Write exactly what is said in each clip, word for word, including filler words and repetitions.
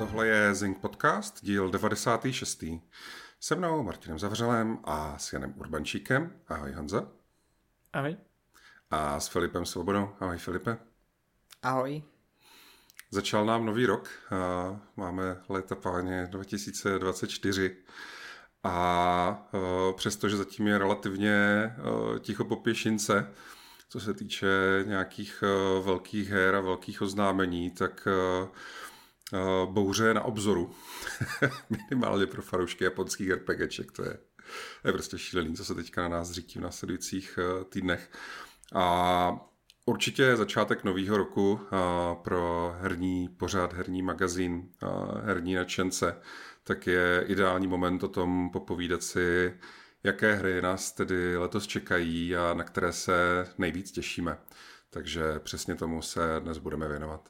Tohle je Zing Podcast, díl devadesátý šestý Se mnou Martinem Zavřelem a s Janem Urbančíkem. Ahoj Honza. Ahoj. A s Filipem Svobodou. Ahoj Filipe. Ahoj. Začal nám nový rok. Máme léta páně dva tisíce dvacet čtyři a přestože zatím je relativně ticho po pěšince, co se týče nějakých velkých her a velkých oznámení, tak bouře na obzoru. Minimálně pro fanoušky japonských RPGček. To je, to je prostě šílený, co se teďka na nás řítí v následujících týdnech. A určitě začátek nového roku pro herní pořad, herní magazín, herní nadšence, tak je ideální moment o tom popovídat si, jaké hry nás tedy letos čekají a na které se nejvíc těšíme. Takže přesně tomu se dnes budeme věnovat.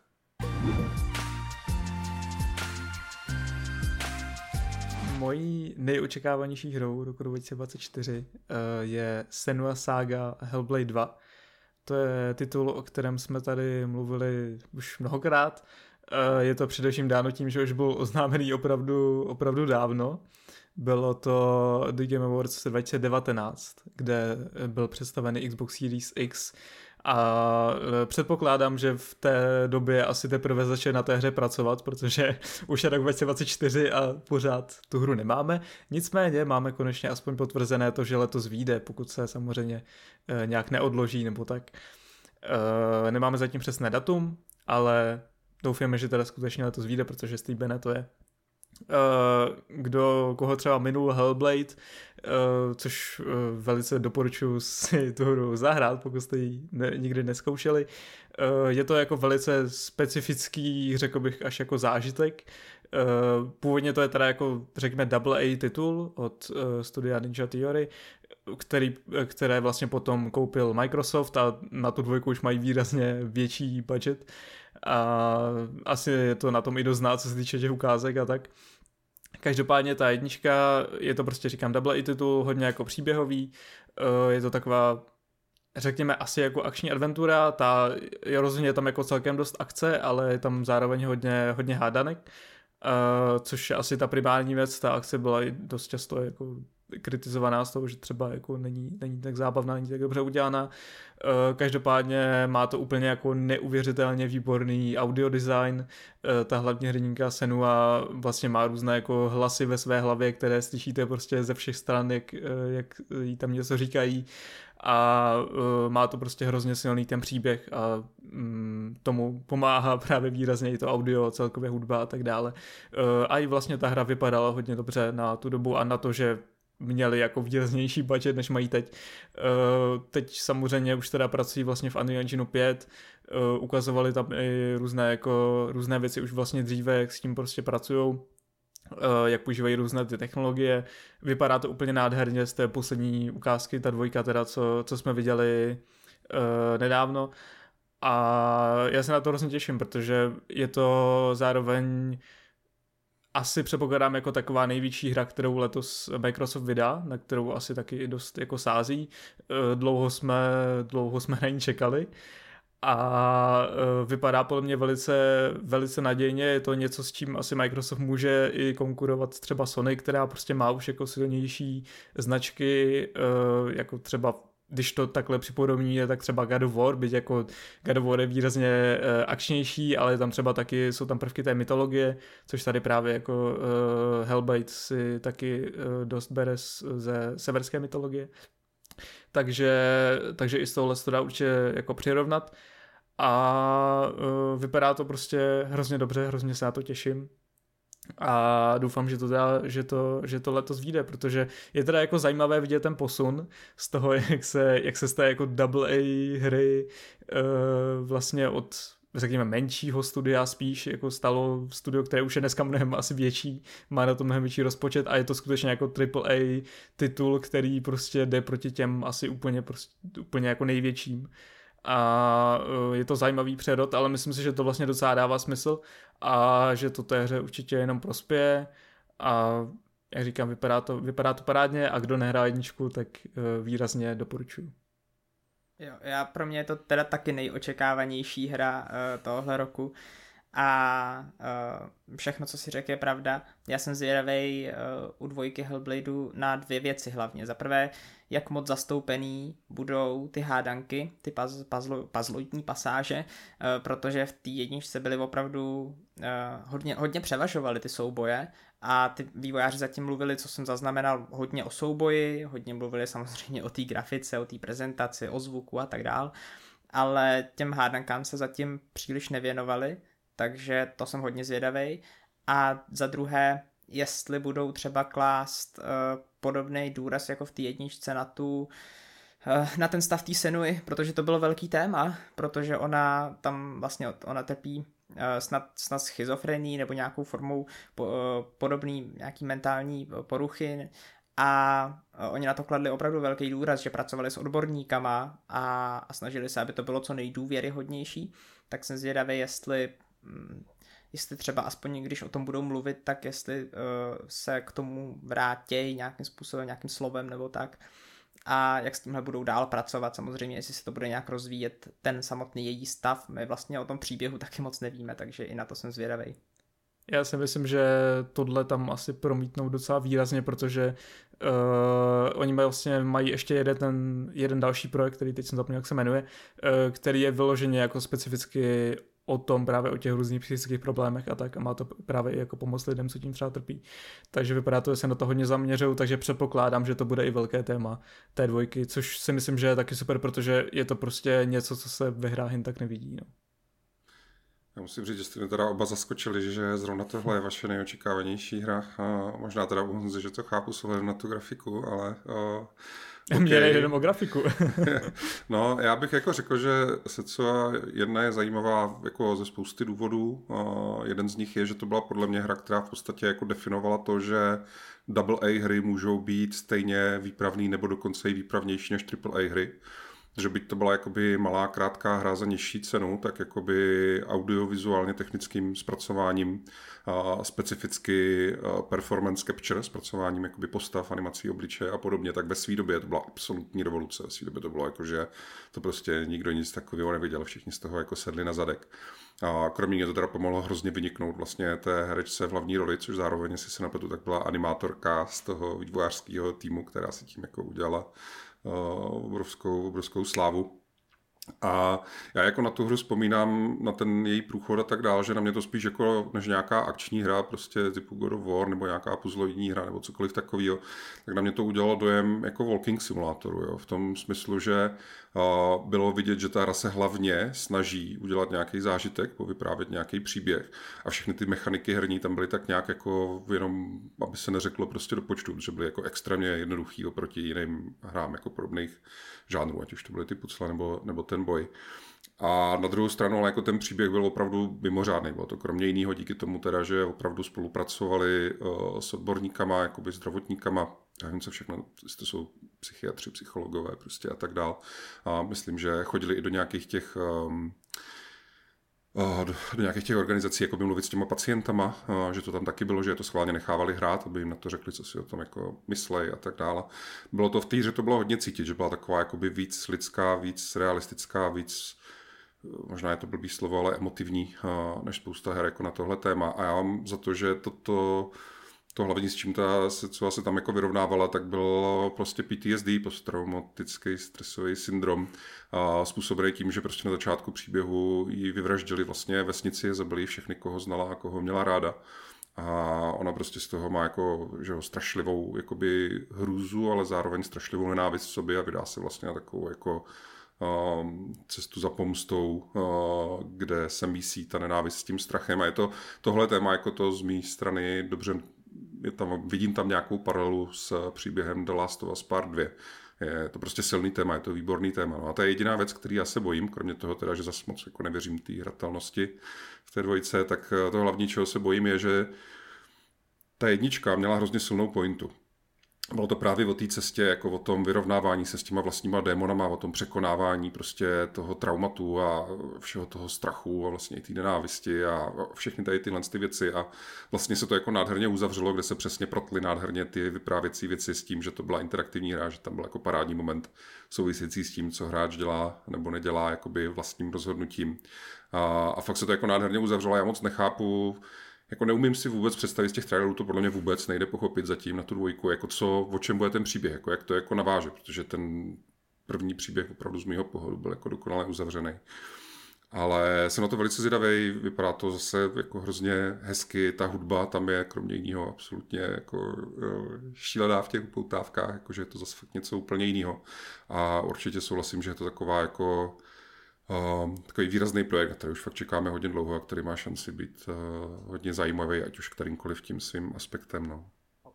Mojí nejočekávanější hrou roku dva tisíce dvacet čtyři je Senua Saga Hellblade dva. To je titul, o kterém jsme tady mluvili už mnohokrát. Je to především dáno tím, že už byl oznámený opravdu, opravdu dávno. Bylo to The Game Awards dva tisíce devatenáct, kde byl představený Xbox Series X a předpokládám, že v té době asi teprve začne na té hře pracovat, protože už je rok dva tisíce dvacet čtyři a pořád tu hru nemáme. Nicméně máme konečně aspoň potvrzené to, že letos vyjde, pokud se samozřejmě nějak neodloží nebo tak. Nemáme zatím přesné datum, ale doufáme, že teda skutečně letos vyjde, protože slíbené to je. Kdo, koho třeba minul Hellblade, což velice doporučuji si tu hru zahrát, pokud jste ji ne, nikdy neskoušeli. Je to jako velice specifický, řekl bych, až jako zážitek. Původně to je teda jako, řekněme, double A titul od studia Ninja Theory, který, které vlastně potom koupil Microsoft a na tu dvojku už mají výrazně větší budget. A asi je to na tom i dost znát, co se týče těch ukázek a tak. Každopádně ta jednička, je to prostě, říkám, double A titul, hodně jako příběhový, je to taková, řekněme, asi jako akční adventura, ta je rozhodně tam jako celkem dost akce, ale je tam zároveň hodně, hodně hádanek, což je asi ta primární věc, ta akce byla i dost často jako kritizovaná z toho, že třeba jako není, není tak zábavná, není tak dobře udělaná. Každopádně má to úplně jako neuvěřitelně výborný audio design. Ta hlavní hrdinka Senua vlastně má různé jako hlasy ve své hlavě, které slyšíte prostě ze všech stran, jak, jak jí tam něco říkají, a má to prostě hrozně silný ten příběh a tomu pomáhá právě výrazně i to audio, celkově hudba a tak dále. A i vlastně ta hra vypadala hodně dobře na tu dobu a na to, že měli jako výraznější budget, než mají teď. Teď samozřejmě už teda pracují vlastně v Unreal Engineu pět, ukazovali tam i různé, jako, různé věci už vlastně dříve, jak s tím prostě pracujou, jak používají různé ty technologie. Vypadá to úplně nádherně z té poslední ukázky, ta dvojka teda, co, co jsme viděli nedávno. A já se na to hrozně těším, protože je to zároveň asi předpokládám jako taková největší hra, kterou letos Microsoft vydá, na kterou asi taky dost jako sází. Dlouho jsme, dlouho jsme na ní čekali a vypadá podle mě velice, velice nadějně. Je to něco, s čím asi Microsoft může i konkurovat třeba Sony, která prostě má už jako silnější značky, jako třeba když to takhle připodobní, tak třeba God of War, byť jako God of War je výrazně uh, akčnější, ale tam třeba taky jsou tam prvky té mytologie, což tady právě jako uh, Hellblade si taky uh, dost bere z, ze severské mytologie. Takže, takže i z tohohle se to dá určitě jako přirovnat a uh, vypadá to prostě hrozně dobře, hrozně se na to těším. A doufám, že to, teda, že, to, že to letos vyjde, protože je teda jako zajímavé vidět ten posun z toho, jak se, jak se z té jako double A hry uh, vlastně od, řekněme, menšího studia spíš jako stalo studio, které už je dneska mnohem asi větší, má na to mnohem větší rozpočet a je to skutečně jako triple A titul, který prostě jde proti těm asi úplně, prostě, úplně jako největším. A je to zajímavý přerod, ale myslím si, že to vlastně docela dává smysl a že to té hře určitě jenom prospěje a jak říkám, vypadá to, vypadá to parádně a kdo nehrá jedničku, tak výrazně doporučuji. Jo, já pro mě je to teda taky nejočekávanější hra uh, tohohle roku a uh, všechno, co si řekl, je pravda. Já jsem zvědavej uh, u dvojky Hellbladeu na dvě věci hlavně. Za prvé, jak moc zastoupený budou ty hádanky, ty paz, pazlo, pazloidní pasáže, uh, protože v té jedničce byly opravdu uh, hodně, hodně převažovaly ty souboje a ty vývojáři zatím mluvili, co jsem zaznamenal, hodně o souboji, hodně mluvili samozřejmě o té grafice, o té prezentaci, o zvuku a tak dál, ale těm hádankám se zatím příliš nevěnovali, takže to jsem hodně zvědavej. A za druhé, jestli budou třeba klást uh, podobný důraz jako v té jedničce na tu uh, na ten stav té Senui, protože to bylo velký téma, protože ona tam vlastně ona trpí uh, snad, snad schizofrenii nebo nějakou formou po, uh, podobný nějaký mentální poruchy a uh, oni na to kladli opravdu velký důraz, že pracovali s odborníkama a, a snažili se, aby to bylo co nejdůvěryhodnější, tak jsem zvědavý, jestli jestli třeba aspoň když o tom budou mluvit, tak jestli uh, se k tomu vrátí nějakým způsobem, nějakým slovem nebo tak a jak s tímhle budou dál pracovat, samozřejmě jestli se to bude nějak rozvíjet ten samotný její stav, my vlastně o tom příběhu taky moc nevíme, takže i na to jsem zvědavej. Já si myslím, že tohle tam asi promítnou docela výrazně, protože uh, oni vlastně mají ještě jeden, ten, jeden další projekt, který teď jsem zapomněl, jak se jmenuje, uh, který je vyloženě jako specificky o tom právě o těch různých psychických problémech a tak a má to právě i jako pomoc lidem, co tím třeba trpí. Takže vypadá to, že se na to hodně zaměřují, takže předpokládám, že to bude i velké téma té dvojky, což si myslím, že je taky super, protože je to prostě něco, co se ve hrách jen tak nevidí. No. Já musím říct, že jste mě teda oba zaskočili, že zrovna tohle je vaše nejočekávanější hra. A možná teda u Honzy, že to chápu s ohledem na tu grafiku, ale... Uh... Okay. Mě nejde jenom o grafiku. No, já bych jako řekl, že Setsua jedna je zajímavá jako ze spousty důvodů. Uh, jeden z nich je, že to byla podle mě hra, která v podstatě jako definovala to, že double A hry můžou být stejně výpravný nebo dokonce i výpravnější než triple A hry. Že byť to byla jakoby malá krátká hra za nižší cenu, tak jakoby audiovizuálně technickým zpracováním a specificky performance capture, zpracováním jakoby postav, animací, obličeje a podobně, tak ve své době to byla absolutní revoluce. Ve své době to bylo jako, že to prostě nikdo nic takového neviděl, všichni z toho jako sedli na zadek. A kromě mě to teda pomohlo hrozně vyniknout vlastně té herečce v hlavní roli, což zároveň, jestli se napletu, tak byla animátorka z toho vývojářského týmu, která si tím jako udělala Uh, obrovskou, obrovskou slávu. A já jako na tu hru vzpomínám na ten její průchod a tak dál, že na mě to spíš jako než nějaká akční hra, prostě typu God of War nebo nějaká puzzloidní hra nebo cokoliv takového, tak na mě to udělalo dojem jako walking simulátoru, jo, v tom smyslu, že uh, bylo vidět, že ta hra se hlavně snaží udělat nějaký zážitek, povyprávět nějaký příběh a všechny ty mechaniky herní tam byly tak nějak jako jenom, aby se neřeklo prostě do počtu, že byly jako extrémně jednoduchý oproti jiným hrám jako podobných žánrů, ať už to byly ty pucle nebo, nebo ten boj. A na druhou stranu, ale jako ten příběh byl opravdu mimořádný. Bylo to kromě jiného díky tomu teda, že opravdu spolupracovali uh, s odborníkama, jakoby zdravotníkama, já nevím co všechno, to jsou psychiatři, psychologové prostě a tak dál. A myslím, že chodili i do nějakých těch um, Do, do nějakých těch organizací jako by mluvit s těma pacientama, že to tam taky bylo, že je to schválně nechávali hrát, aby jim na to řekli, co si o tom jako myslej a tak dále. Bylo to v té hře, to bylo hodně cítit, že byla taková jakoby víc lidská, víc realistická, víc, možná je to blbý slovo, ale emotivní, než spousta her jako na tohle téma. A já mám za to, že toto To hlavní, s čím ta Setsua se tam jako vyrovnávala, tak bylo prostě P T S D, posttraumatický stresový syndrom, a způsobený tím, že prostě na začátku příběhu ji vyvraždili vlastně vesnici, zabili všechny, koho znala a koho měla ráda. A ona prostě z toho má jako, že ho, strašlivou jakoby hrůzu, ale zároveň strašlivou nenávist v sobě a vydá se vlastně na takovou jako uh, cestu za pomstou, uh, kde se mísí ta nenávist s tím strachem. A je to tohle téma jako to z mé strany dobře. Je tam, vidím tam nějakou paralelu s příběhem The Last of Us Part dva. Je to prostě silný téma, je to výborný téma. No a to je jediná věc, který já se bojím, kromě toho teda, že zase moc jako nevěřím té hratelnosti v té dvojce, tak to hlavní, čeho se bojím, je, že ta jednička měla hrozně silnou pointu. bylo to právě o té cestě, jako o tom vyrovnávání se s těma vlastníma démonama, o tom překonávání prostě toho traumatu a všeho toho strachu a vlastně i té nenávisti a všechny tady tyhle ty věci a vlastně se to jako nádherně uzavřelo, kde se přesně protly nádherně ty vyprávěcí věci s tím, že to byla interaktivní hra, že tam byl jako parádní moment související s tím, co hráč dělá nebo nedělá jakoby vlastním rozhodnutím. A, a fakt se to jako nádherně uzavřelo, já moc nechápu. Jako neumím si vůbec představit z těch trailerů, to podle mě vůbec nejde pochopit zatím na tu dvojku, jako co, o čem bude ten příběh, jako jak to jako naváže, protože ten první příběh opravdu z mýho pohledu byl jako dokonale uzavřený. Ale jsem na to velice zvědavej, vypadá to zase jako hrozně hezky, ta hudba tam je kromě jiného absolutně jako šílená v těch upoutávkách, jakože je to zase fakt něco úplně jiného. A určitě souhlasím, že je to taková jako Uh, takový výrazný projekt, na který už fakt čekáme hodně dlouho a který má šanci být uh, hodně zajímavý, ať už kterýmkoliv tím svým aspektem. No.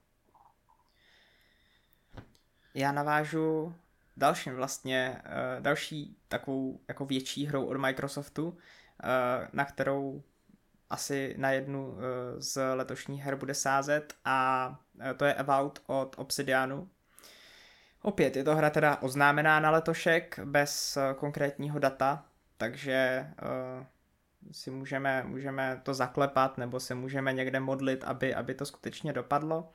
Já navážu dalším vlastně, uh, další takovou jako větší hrou od Microsoftu, uh, na kterou asi na jednu uh, z letošních her bude sázet a uh, to je Avowed od Obsidianu. Opět je to hra teda oznámená na letošek bez uh, konkrétního data, takže uh, si můžeme, můžeme to zaklepat nebo se můžeme někde modlit, aby, aby to skutečně dopadlo.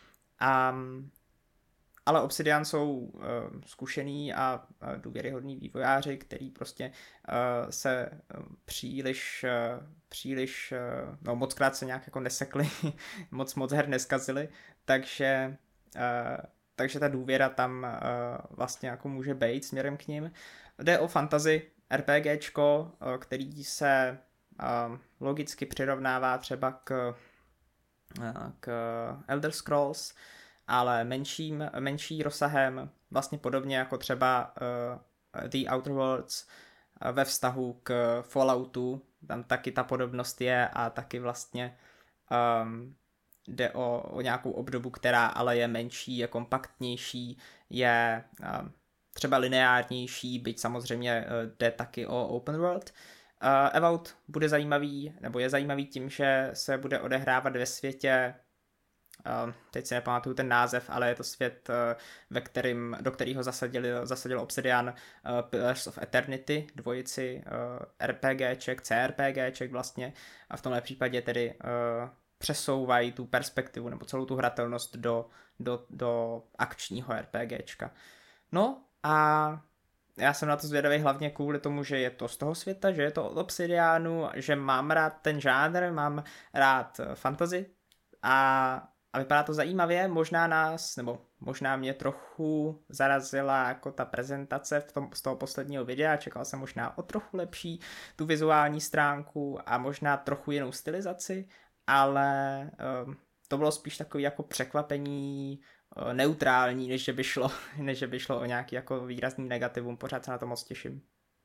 Um, ale Obsidian jsou uh, zkušený a uh, důvěryhodní vývojáři, který prostě uh, se uh, příliš, uh, příliš uh, no mockrát se nějak jako nesekli, moc moc her neskazili, takže uh, takže ta důvěra tam uh, vlastně jako může být směrem k ním. Jde o fantasy RPGčko, uh, který se uh, logicky přirovnává třeba k, uh, k Elder Scrolls, ale menším, menší rozsahem, vlastně podobně jako třeba uh, The Outer Worlds uh, ve vztahu k Falloutu, tam taky ta podobnost je a taky vlastně um, jde o, o nějakou obdobu, která ale je menší, je kompaktnější, je uh, třeba lineárnější, byť samozřejmě uh, jde taky o open world. Uh, Avowed bude zajímavý, nebo je zajímavý tím, že se bude odehrávat ve světě, uh, teď si nepamatuju ten název, ale je to svět, uh, ve kterým, do kterého zasadil, zasadil Obsidian uh, Pillars of Eternity, dvojici uh, RPGček, CRPGček vlastně, a v tomhle případě tedy uh, přesouvají tu perspektivu nebo celou tu hratelnost do, do, do akčního RPGčka. No a já jsem na to zvědavý hlavně kvůli tomu, že je to z toho světa, že je to od Obsidianu, že mám rád ten žánr, mám rád fantasy a, a vypadá to zajímavě, možná nás, nebo možná mě trochu zarazila jako ta prezentace v tom, z toho posledního videa, čekal jsem možná o trochu lepší tu vizuální stránku a možná trochu jinou stylizaci, ale um, to bylo spíš takový jako překvapení uh, neutrální, než že by šlo, než že by šlo o nějaký jako výrazný negativum. Pořád se na to moc těším.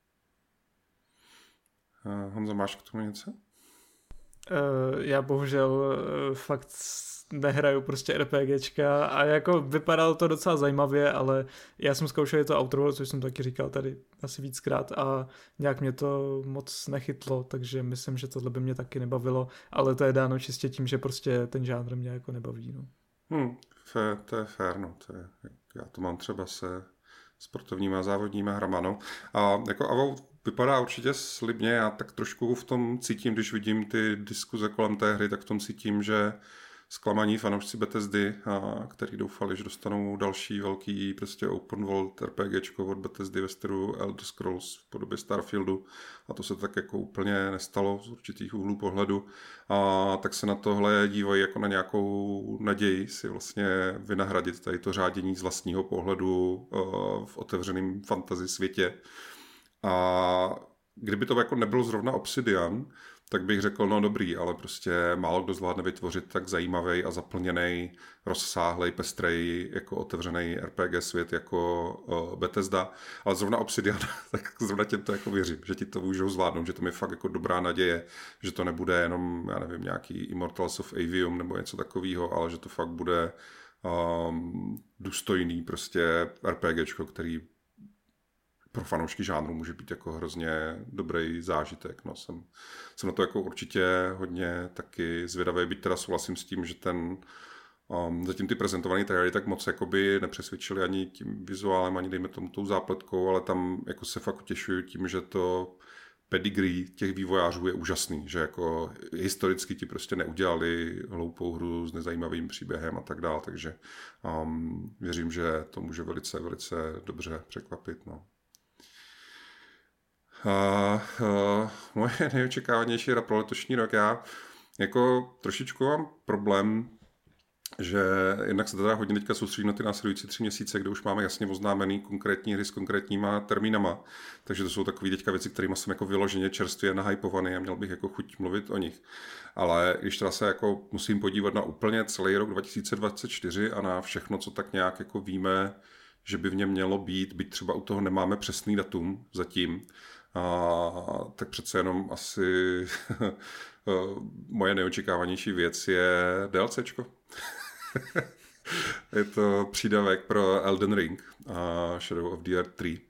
Uh, Honzo, máš k tomu něco? Uh, já bohužel uh, fakt nehraju prostě RPGčka a jako vypadalo to docela zajímavě, ale já jsem zkoušel to Outer Worlds, což jsem taky říkal tady asi víckrát a nějak mě to moc nechytlo, takže myslím, že tohle by mě taky nebavilo, ale to je dáno čistě tím, že prostě ten žánr mě jako nebaví. No. Hmm, fé, to je fér, no. To je, já to mám třeba se sportovníma závodníma hrama, no. A jako Avowed vypadá určitě slibně, já tak trošku v tom cítím, když vidím ty diskuze kolem té hry, tak v tom cítím, že zklamaní fanoušci Bethesdy, a, který doufali, že dostanou další velký prostě open world RPGčko od Bethesdy ve stylu Elder Scrolls v podobě Starfieldu a to se tak jako úplně nestalo z určitých úhlů pohledu a tak se na tohle dívají jako na nějakou naději si vlastně vynahradit tady to řádění z vlastního pohledu uh, v otevřeném fantasy světě a kdyby to jako nebylo zrovna Obsidian, tak bych řekl, no dobrý, ale prostě málo kdo zvládne vytvořit tak zajímavý a zaplněný, rozsáhlej, pestrej, jako otevřený R P G svět jako uh, Bethesda, ale zrovna Obsidian, tak zrovna těm to jako věřím, že ti to můžou zvládnout, že to mi fakt jako dobrá naděje, že to nebude jenom, já nevím, nějaký Immortals of Avium nebo něco takového, ale že to fakt bude um, důstojný prostě RPGčko, který pro fanoušky žánru může být jako hrozně dobrý zážitek. No, jsem, jsem na to jako určitě hodně taky zvědavý, byť teda souhlasím s tím, že ten Um, zatím ty prezentované trailery tak moc jakoby nepřesvědčili ani tím vizuálem, ani dejme tomu tou zápletkou, ale tam jako se fakt utěšuju tím, že to pedigree těch vývojářů je úžasný, že jako historicky ti prostě neudělali hloupou hru s nezajímavým příběhem a tak dále, takže um, věřím, že to může velice, velice dobře překvapit. No. Uh, uh, moje nejočekávanější hra pro letošní rok, já jako trošičku mám problém, že jednak se teda hodně teďka soustředím na ty následující tři měsíce, kde už máme jasně oznámený konkrétní hry s konkrétníma termínama, takže to jsou takové teďka věci, kterými jsem jako vyloženě čerstvě nahypovaný a měl bych jako chuť mluvit o nich. Ale když teda se jako musím podívat na úplně celý rok dva tisíce dvacet čtyři a na všechno, co tak nějak jako víme, že by v něm mělo být, byť třeba u toho nemáme přesný datum zatím, a, tak přece jenom asi moje nejočekávanější věc je DLCčko. Je to přídavek pro Elden Ring a Shadow of the Earth tři.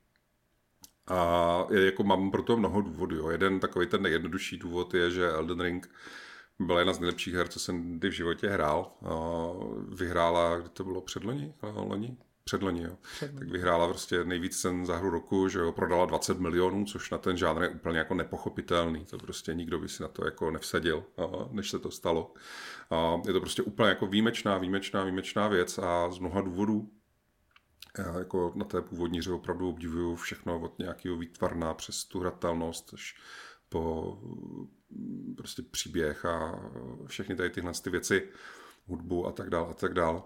A je, jako mám pro to mnoho důvodů. Jo. Jeden takový ten nejjednodušší důvod je, že Elden Ring byla jedna z nejlepších her, co jsem kdy v životě hrál. A vyhrála, kdy to bylo předloni? Loni? Předloni, jo. Předloni. Tak vyhrála prostě nejvíc cen za hru roku, že jo, prodala dvacet milionů, což na ten žánr je úplně jako nepochopitelný. To prostě nikdo by si na to jako nevsadil, než se to stalo. A je to prostě úplně jako výjimečná, výjimečná, výjimečná věc a z mnoha důvodů. Já jako na té původní hře opravdu obdivuju všechno od nějakého výtvarna přes tu hratelnost až po prostě příběh a všechny tady tyhle ty věci, hudbu a tak dále a tak dále.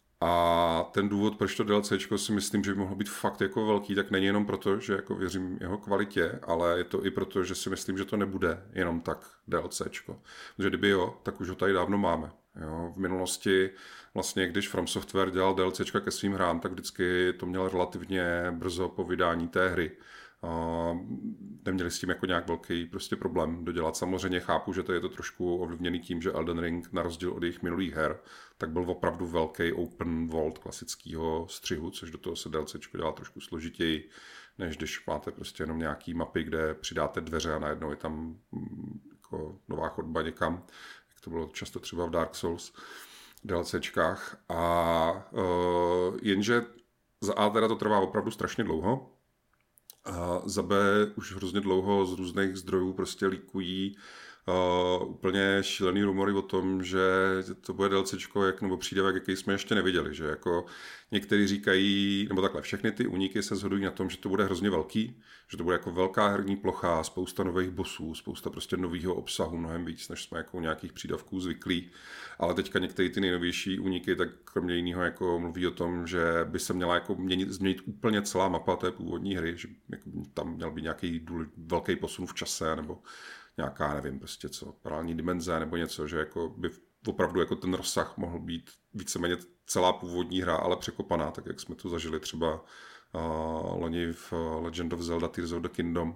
A ten důvod, proč to DLCčko si myslím, že by mohlo být fakt jako velký, tak není jenom proto, že jako věřím jeho kvalitě, ale je to i proto, že si myslím, že to nebude jenom tak DLCčko. Protože kdyby jo, tak už ho tady dávno máme. Jo. V minulosti vlastně, když From Software dělal DLCčka ke svým hrám, tak vždycky to měl relativně brzo po vydání té hry. Uh, neměli s tím jako nějak velký prostě problém dodělat. Samozřejmě chápu, že to je to trošku ovlivněný tím, že Elden Ring na rozdíl od jejich minulých her, tak byl opravdu velký open world klasického střihu, což do toho se DLCčko dělá trošku složitěji, než když máte prostě jenom nějaký mapy, kde přidáte dveře a najednou je tam mm, jako nová chodba někam, jak to bylo často třeba v Dark Souls DLCčkách. A uh, jenže za A teda to trvá opravdu strašně dlouho, a za B už hrozně dlouho z různých zdrojů prostě líkují uh, úplně šílený rumory o tom, že to bude DLCčko, jak, nebo přídavek, jaký jsme ještě neviděli. Že jako někteří říkají, nebo takhle, všechny ty úniky se shodují na tom, že to bude hrozně velký, že to bude jako velká herní plocha, spousta nových bossů, spousta prostě nového obsahu, mnohem víc, než jsme jako u nějakých přídavků zvyklí. Ale teďka některé ty nejnovější úniky, tak kromě jiného jako mluví o tom, že by se měla jako měnit, změnit úplně celá mapa té původní hry, že jako tam měl být nějaký důle, velký posun v čase, nebo nějaká, nevím, prostě co, paralelní dimenze, nebo něco, že jako by opravdu jako ten rozsah mohl být víceméně celá původní hra, ale překopaná, tak jak jsme to zažili třeba uh, loni v Legend of Zelda Tears of the Kingdom.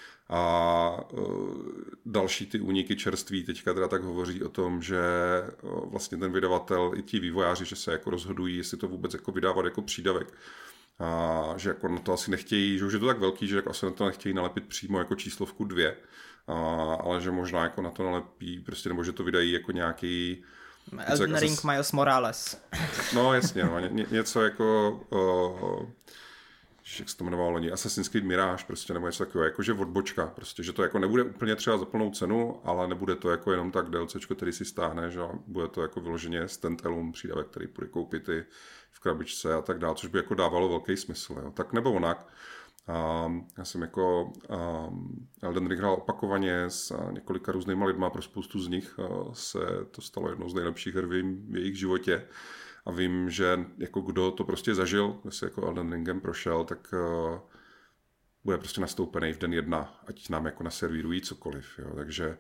A uh, další ty úniky čerství teďka teda tak hovoří o tom, že uh, vlastně ten vydavatel i ti vývojáři, že se jako rozhodují, jestli to vůbec jako vydávat jako přídavek. A že jako na to asi nechtějí, že už je to tak velký, že jako asi na to nechtějí nalepit přímo jako číslovku dvě, a, ale že možná jako na to nalepí, prostě, nebo že to vydají jako nějaký... Elden Ring Asas... Miles Morales. No jasně, no, ně, něco jako... Uh, jak se to jmenovalo loni, Assassin's Creed Mirage, prostě, nebo něco takového, jakože odbočka, prostě, že to jako nebude úplně třeba za plnou cenu, ale nebude to jako jenom tak DLCčko, který si stáhneš, a bude to jako vyloženě stand-alone přídavek, který půjde koupit i v krabičce a tak dále, což by jako dávalo velký smysl, jo. Tak nebo onak. Um, já jsem jako um, Elden Ring hrál opakovaně s několika různýma lidma, pro spoustu z nich uh, se to stalo jednou z nejlepších her v, jim, v jejich životě. A vím, že jako kdo to prostě zažil, kdo se jako Elden Ringem prošel, tak uh, bude prostě nastoupený v den jedna, ať nám jako naservírují cokoliv. Jo. Takže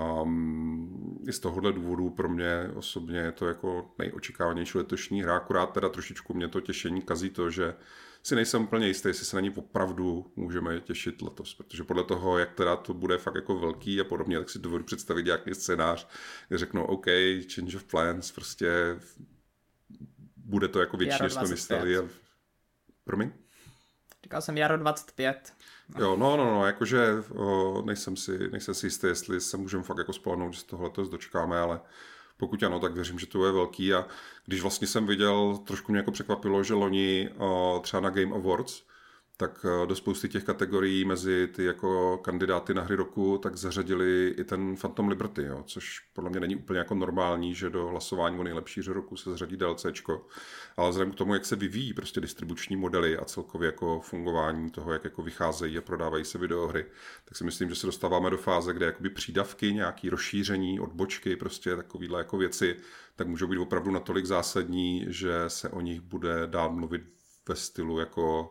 um, i z tohohle důvodu pro mě osobně je to jako nejočekávanější letošní hra, akorát teda trošičku mě to těšení kazí to, že si nejsem úplně jistý, jestli se na ní opravdu můžeme těšit letos, protože podle toho, jak teda to bude fakt jako velký a podobně, tak si dovedu představit nějaký scénář, kde řeknou OK, change of plans, prostě bude to jako větší, než jsme mysleli. A... Promiň? Říkal jsem jaro dvacet pět. Jo, no, no, no, jakože o, nejsem, si, nejsem si jistý, jestli se můžeme fakt jako spolehnout, že se tohle letos dočkáme, ale Pokud ano, tak věřím, že to je velký. A když vlastně jsem viděl, trošku mě jako překvapilo, že loni třeba na Game Awards, tak do spousty těch kategorií mezi ty jako kandidáty na hry roku, tak zařadili i ten Phantom Liberty, jo, což podle mě není úplně jako normální, že do hlasování o nejlepší hře roku se zařadí DLCčko. Ale vzhledem k tomu, jak se vyvíjí prostě distribuční modely a celkově jako fungování toho, jak jako vycházejí a prodávají se videohry, tak si myslím, že se dostáváme do fáze, kde jakoby přídavky, nějaké rozšíření, odbočky, prostě takovýhle jako věci, tak můžou být opravdu natolik zásadní, že se o nich bude dát mluvit ve stylu jako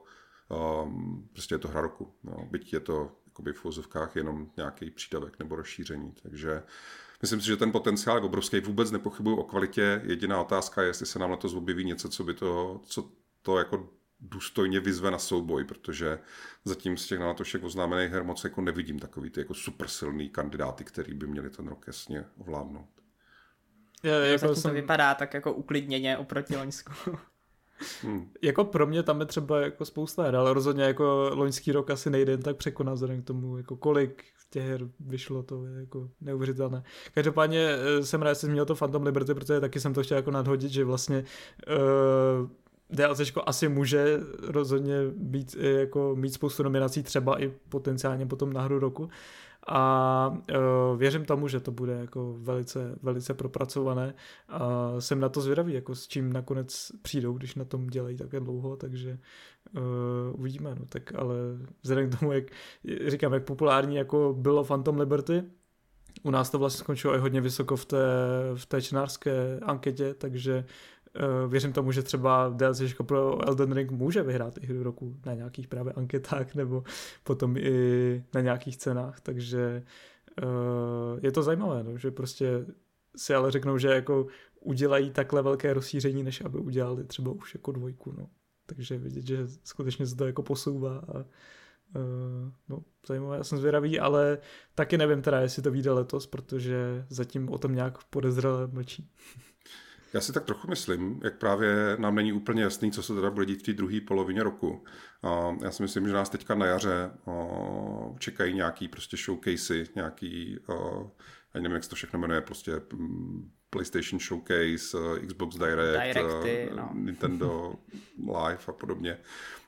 Um, prostě je to hra roku. No, byť je to jakoby v uvozovkách jenom nějaký přídavek nebo rozšíření. Takže myslím si, že ten potenciál je obrovský. Vůbec nepochybuju o kvalitě. Jediná otázka je, jestli se nám letos objeví něco, co by to, co to jako důstojně vyzve na souboj, protože zatím z těch na letošek oznámených her moc jako nevidím takový ty jako super silný kandidáty, který by měli ten rok jasně ovládnout. Je, jako zatím jsem... to vypadá tak jako uklidněně oproti loňsku. Hmm. Jako pro mě tam je třeba jako spousta her, ale rozhodně jako loňský rok asi nejde jen tak překonat vzhledem k tomu, jako kolik těch her vyšlo, to je jako neuvěřitelné. Každopádně jsem rád, že jsem měl to Phantom Liberty, protože taky jsem to chtěl jako nadhodit, že vlastně uh, DLCčko asi může rozhodně být jako mít spoustu nominací, třeba i potenciálně potom na hru roku. A uh, věřím tomu, že to bude jako velice, velice propracované a jsem na to zvědavý, jako s čím nakonec přijdou, když na tom dělají také dlouho, takže uh, uvidíme, no tak ale vzhledem k tomu, jak říkám, jak populární jako bylo Phantom Liberty, u nás to vlastně skončilo i hodně vysoko v té, v té čtenářské anketě, takže Uh, věřím tomu, že třeba DLCčko pro Elden Ring může vyhrát i hru roku na nějakých právě anketách nebo potom i na nějakých cenách, takže uh, je to zajímavé, no, že prostě si ale řeknou, že jako udělají takhle velké rozšíření, než aby udělali třeba už jako dvojku, no. Takže vidět, že skutečně se to jako posouvá a uh, no, zajímavé, já jsem zvědavý, ale taky nevím teda, jestli to vyjde letos, protože zatím o tom nějak podezřele mlčí. Já si tak trochu myslím, jak právě nám není úplně jasný, co se teda bude dít v té druhé polovině roku. Já si myslím, že nás teďka na jaře čekají nějaký prostě showcasey, nějaký, já nevím, jak se to všechno jmenuje, prostě PlayStation Showcase, Xbox Direct, Directy, no. Nintendo Live a podobně.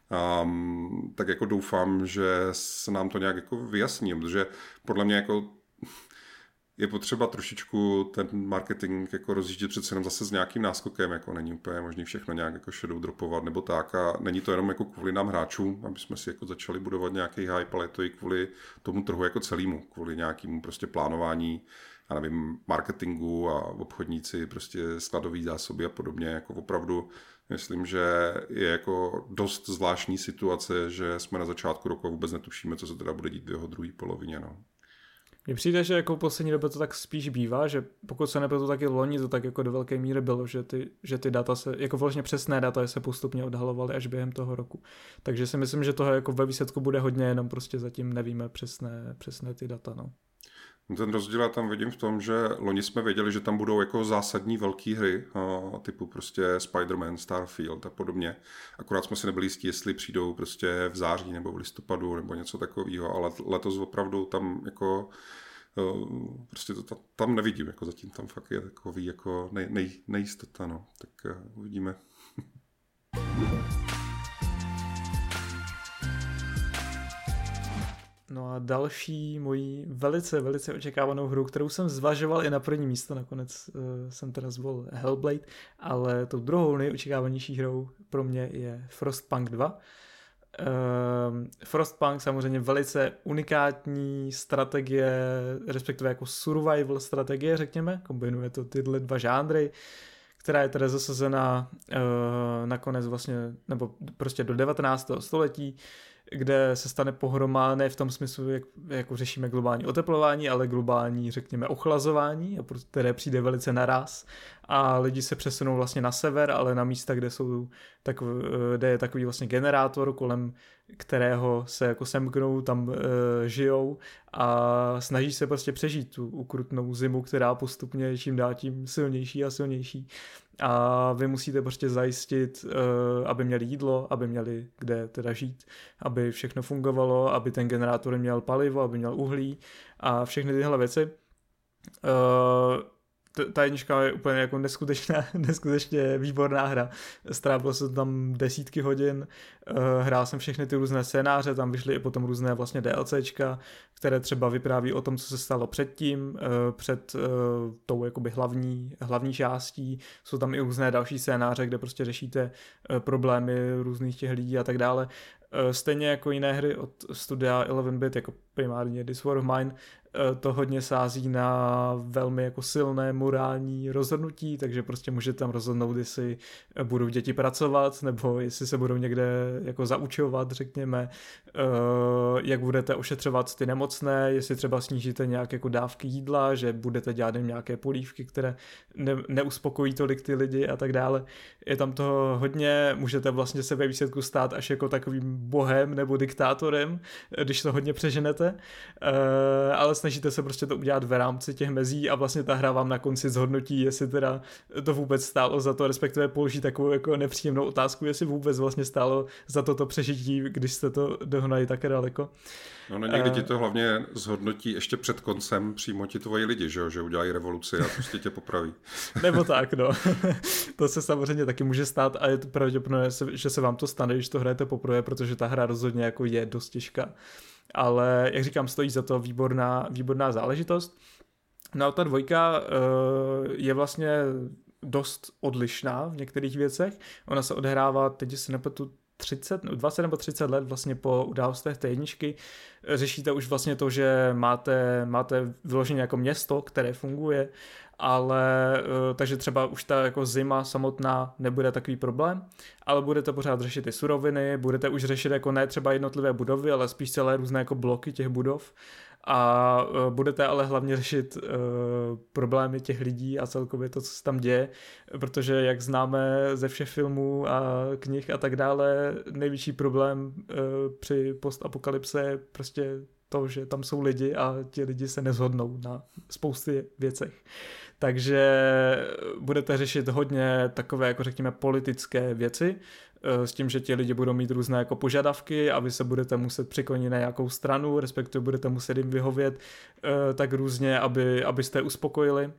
Um, tak jako doufám, že se nám to nějak jako vyjasní, protože podle mě jako je potřeba trošičku ten marketing jako rozjíždět přece jenom zase s nějakým náskokem, jako není úplně možný všechno nějak jako shadow dropovat nebo tak a není to jenom jako kvůli nám hráčům, aby jsme si jako začali budovat nějaký hype, ale je to i kvůli tomu trhu jako celému, kvůli nějakému prostě plánování, já nevím, marketingu a obchodníci, prostě skladový zásoby a podobně, jako opravdu myslím, že je jako dost zvláštní situace, že jsme na začátku roku a vůbec netušíme, co se teda bude dít v jeho druhé polovině, no. Mně přijde, že jako v poslední době to tak spíš bývá, že pokud se nepletu, taky loni to tak jako do velké míry bylo, že ty, že ty data se, jako vlastně přesné data se postupně odhalovaly až během toho roku. Takže si myslím, že toho jako ve výsledku bude hodně, jenom prostě zatím nevíme přesné, přesné ty data, no. Ten rozdíl já tam vidím v tom, že loni jsme věděli, že tam budou jako zásadní velké hry, typu prostě Spider-Man, Starfield a podobně. Akorát jsme si nebyli jistí, jestli přijdou prostě v září nebo v listopadu nebo něco takového, ale letos opravdu tam jako prostě to tam nevidím, jako zatím tam fakt je takový jako nej, nej, nejistota, no. Tak uvidíme. No a další mojí velice, velice očekávanou hru, kterou jsem zvažoval i na první místo, nakonec uh, jsem teda zvolil Hellblade, ale tou druhou nejočekávanější hrou pro mě je Frostpunk dva. Uh, Frostpunk samozřejmě velice unikátní strategie, respektive jako survival strategie, řekněme, kombinuje to tyhle dva žánry, která je teda zasazena uh, nakonec vlastně, nebo prostě do devatenáctého století, kde se stane pohroma, ne v tom smyslu, jak jako řešíme globální oteplování, ale globální, řekněme, ochlazování, které přijde velice naraz a lidi se přesunou vlastně na sever, ale na místa, kde jsou tak, kde je takový vlastně generátor, kolem kterého se jako semknou, tam e, žijou a snaží se prostě přežít tu ukrutnou zimu, která postupně čím dál tím silnější a silnější. A vy musíte prostě zajistit, aby měli jídlo, aby měli kde teda žít, aby všechno fungovalo, aby ten generátor měl palivo, aby měl uhlí a všechny tyhle věci. ta jednička je úplně jako neskutečná, neskutečně výborná hra. Strávil jsem tam desítky hodin, hrál jsem všechny ty různé scénáře, tam vyšly i potom různé vlastně DLCčka, které třeba vypráví o tom, co se stalo předtím, před tou jakoby hlavní, hlavní částí. Jsou tam i různé další scénáře, kde prostě řešíte problémy různých těch lidí a tak dále. Stejně jako jiné hry od studia eleven bit, jako primárně This War of Mine, to hodně sází na velmi jako silné morální rozhodnutí, takže prostě můžete tam rozhodnout, jestli budou děti pracovat, nebo jestli se budou někde jako zaučovat, řekněme, jak budete ošetřovat ty nemocné, jestli třeba snížíte nějaké jako dávky jídla, že budete dělat nějaké polívky, které ne, neuspokojí tolik ty lidi a tak dále. Je tam toho hodně, můžete vlastně se ve výsledku stát až jako takovým bohem nebo diktátorem, když to hodně přeženete, ale snažíte se prostě to udělat v rámci těch mezí a vlastně ta hra vám na konci zhodnotí, jestli teda to vůbec stálo za to, respektive položí takovou jako nepříjemnou otázku, jestli vůbec vlastně stálo za to to přežití, když jste to dohnali tak daleko. No, no někdy ti to hlavně zhodnotí ještě před koncem přímo ti tvoji lidi, že, že udělají revoluci a prostě tě popraví. Nebo tak, no. To se samozřejmě taky může stát a je to pravděpodobné, že se vám to stane, když to hrajete poprvé, protože ta hra rozhodně jako je dost těžká. Ale jak říkám, stojí za to výborná, výborná záležitost. No a ta dvojka uh, je vlastně dost odlišná v některých věcech. Ona se odehrává, teď si nepletu, třicet, dvacet nebo třicet let vlastně po událostech té jedničky. Řešíte už vlastně to, že máte, máte vyloženě jako město, které funguje, ale takže třeba už ta jako zima samotná nebude takový problém, ale budete pořád řešit ty suroviny, budete už řešit jako ne třeba jednotlivé budovy, ale spíš celé různé jako bloky těch budov a budete ale hlavně řešit uh, problémy těch lidí a celkově to, co se tam děje, protože jak známe ze všech filmů a knih a tak dále, největší problém uh, při postapokalypse je prostě to, že tam jsou lidi a ti lidi se neshodnou na spoustě věcech. Takže budete řešit hodně takové, jako řekněme, politické věci, s tím, že ti lidi budou mít různé jako požadavky a vy se budete muset přiklonit na nějakou stranu, respektive budete muset jim vyhovět tak různě, aby, abyste uspokojili.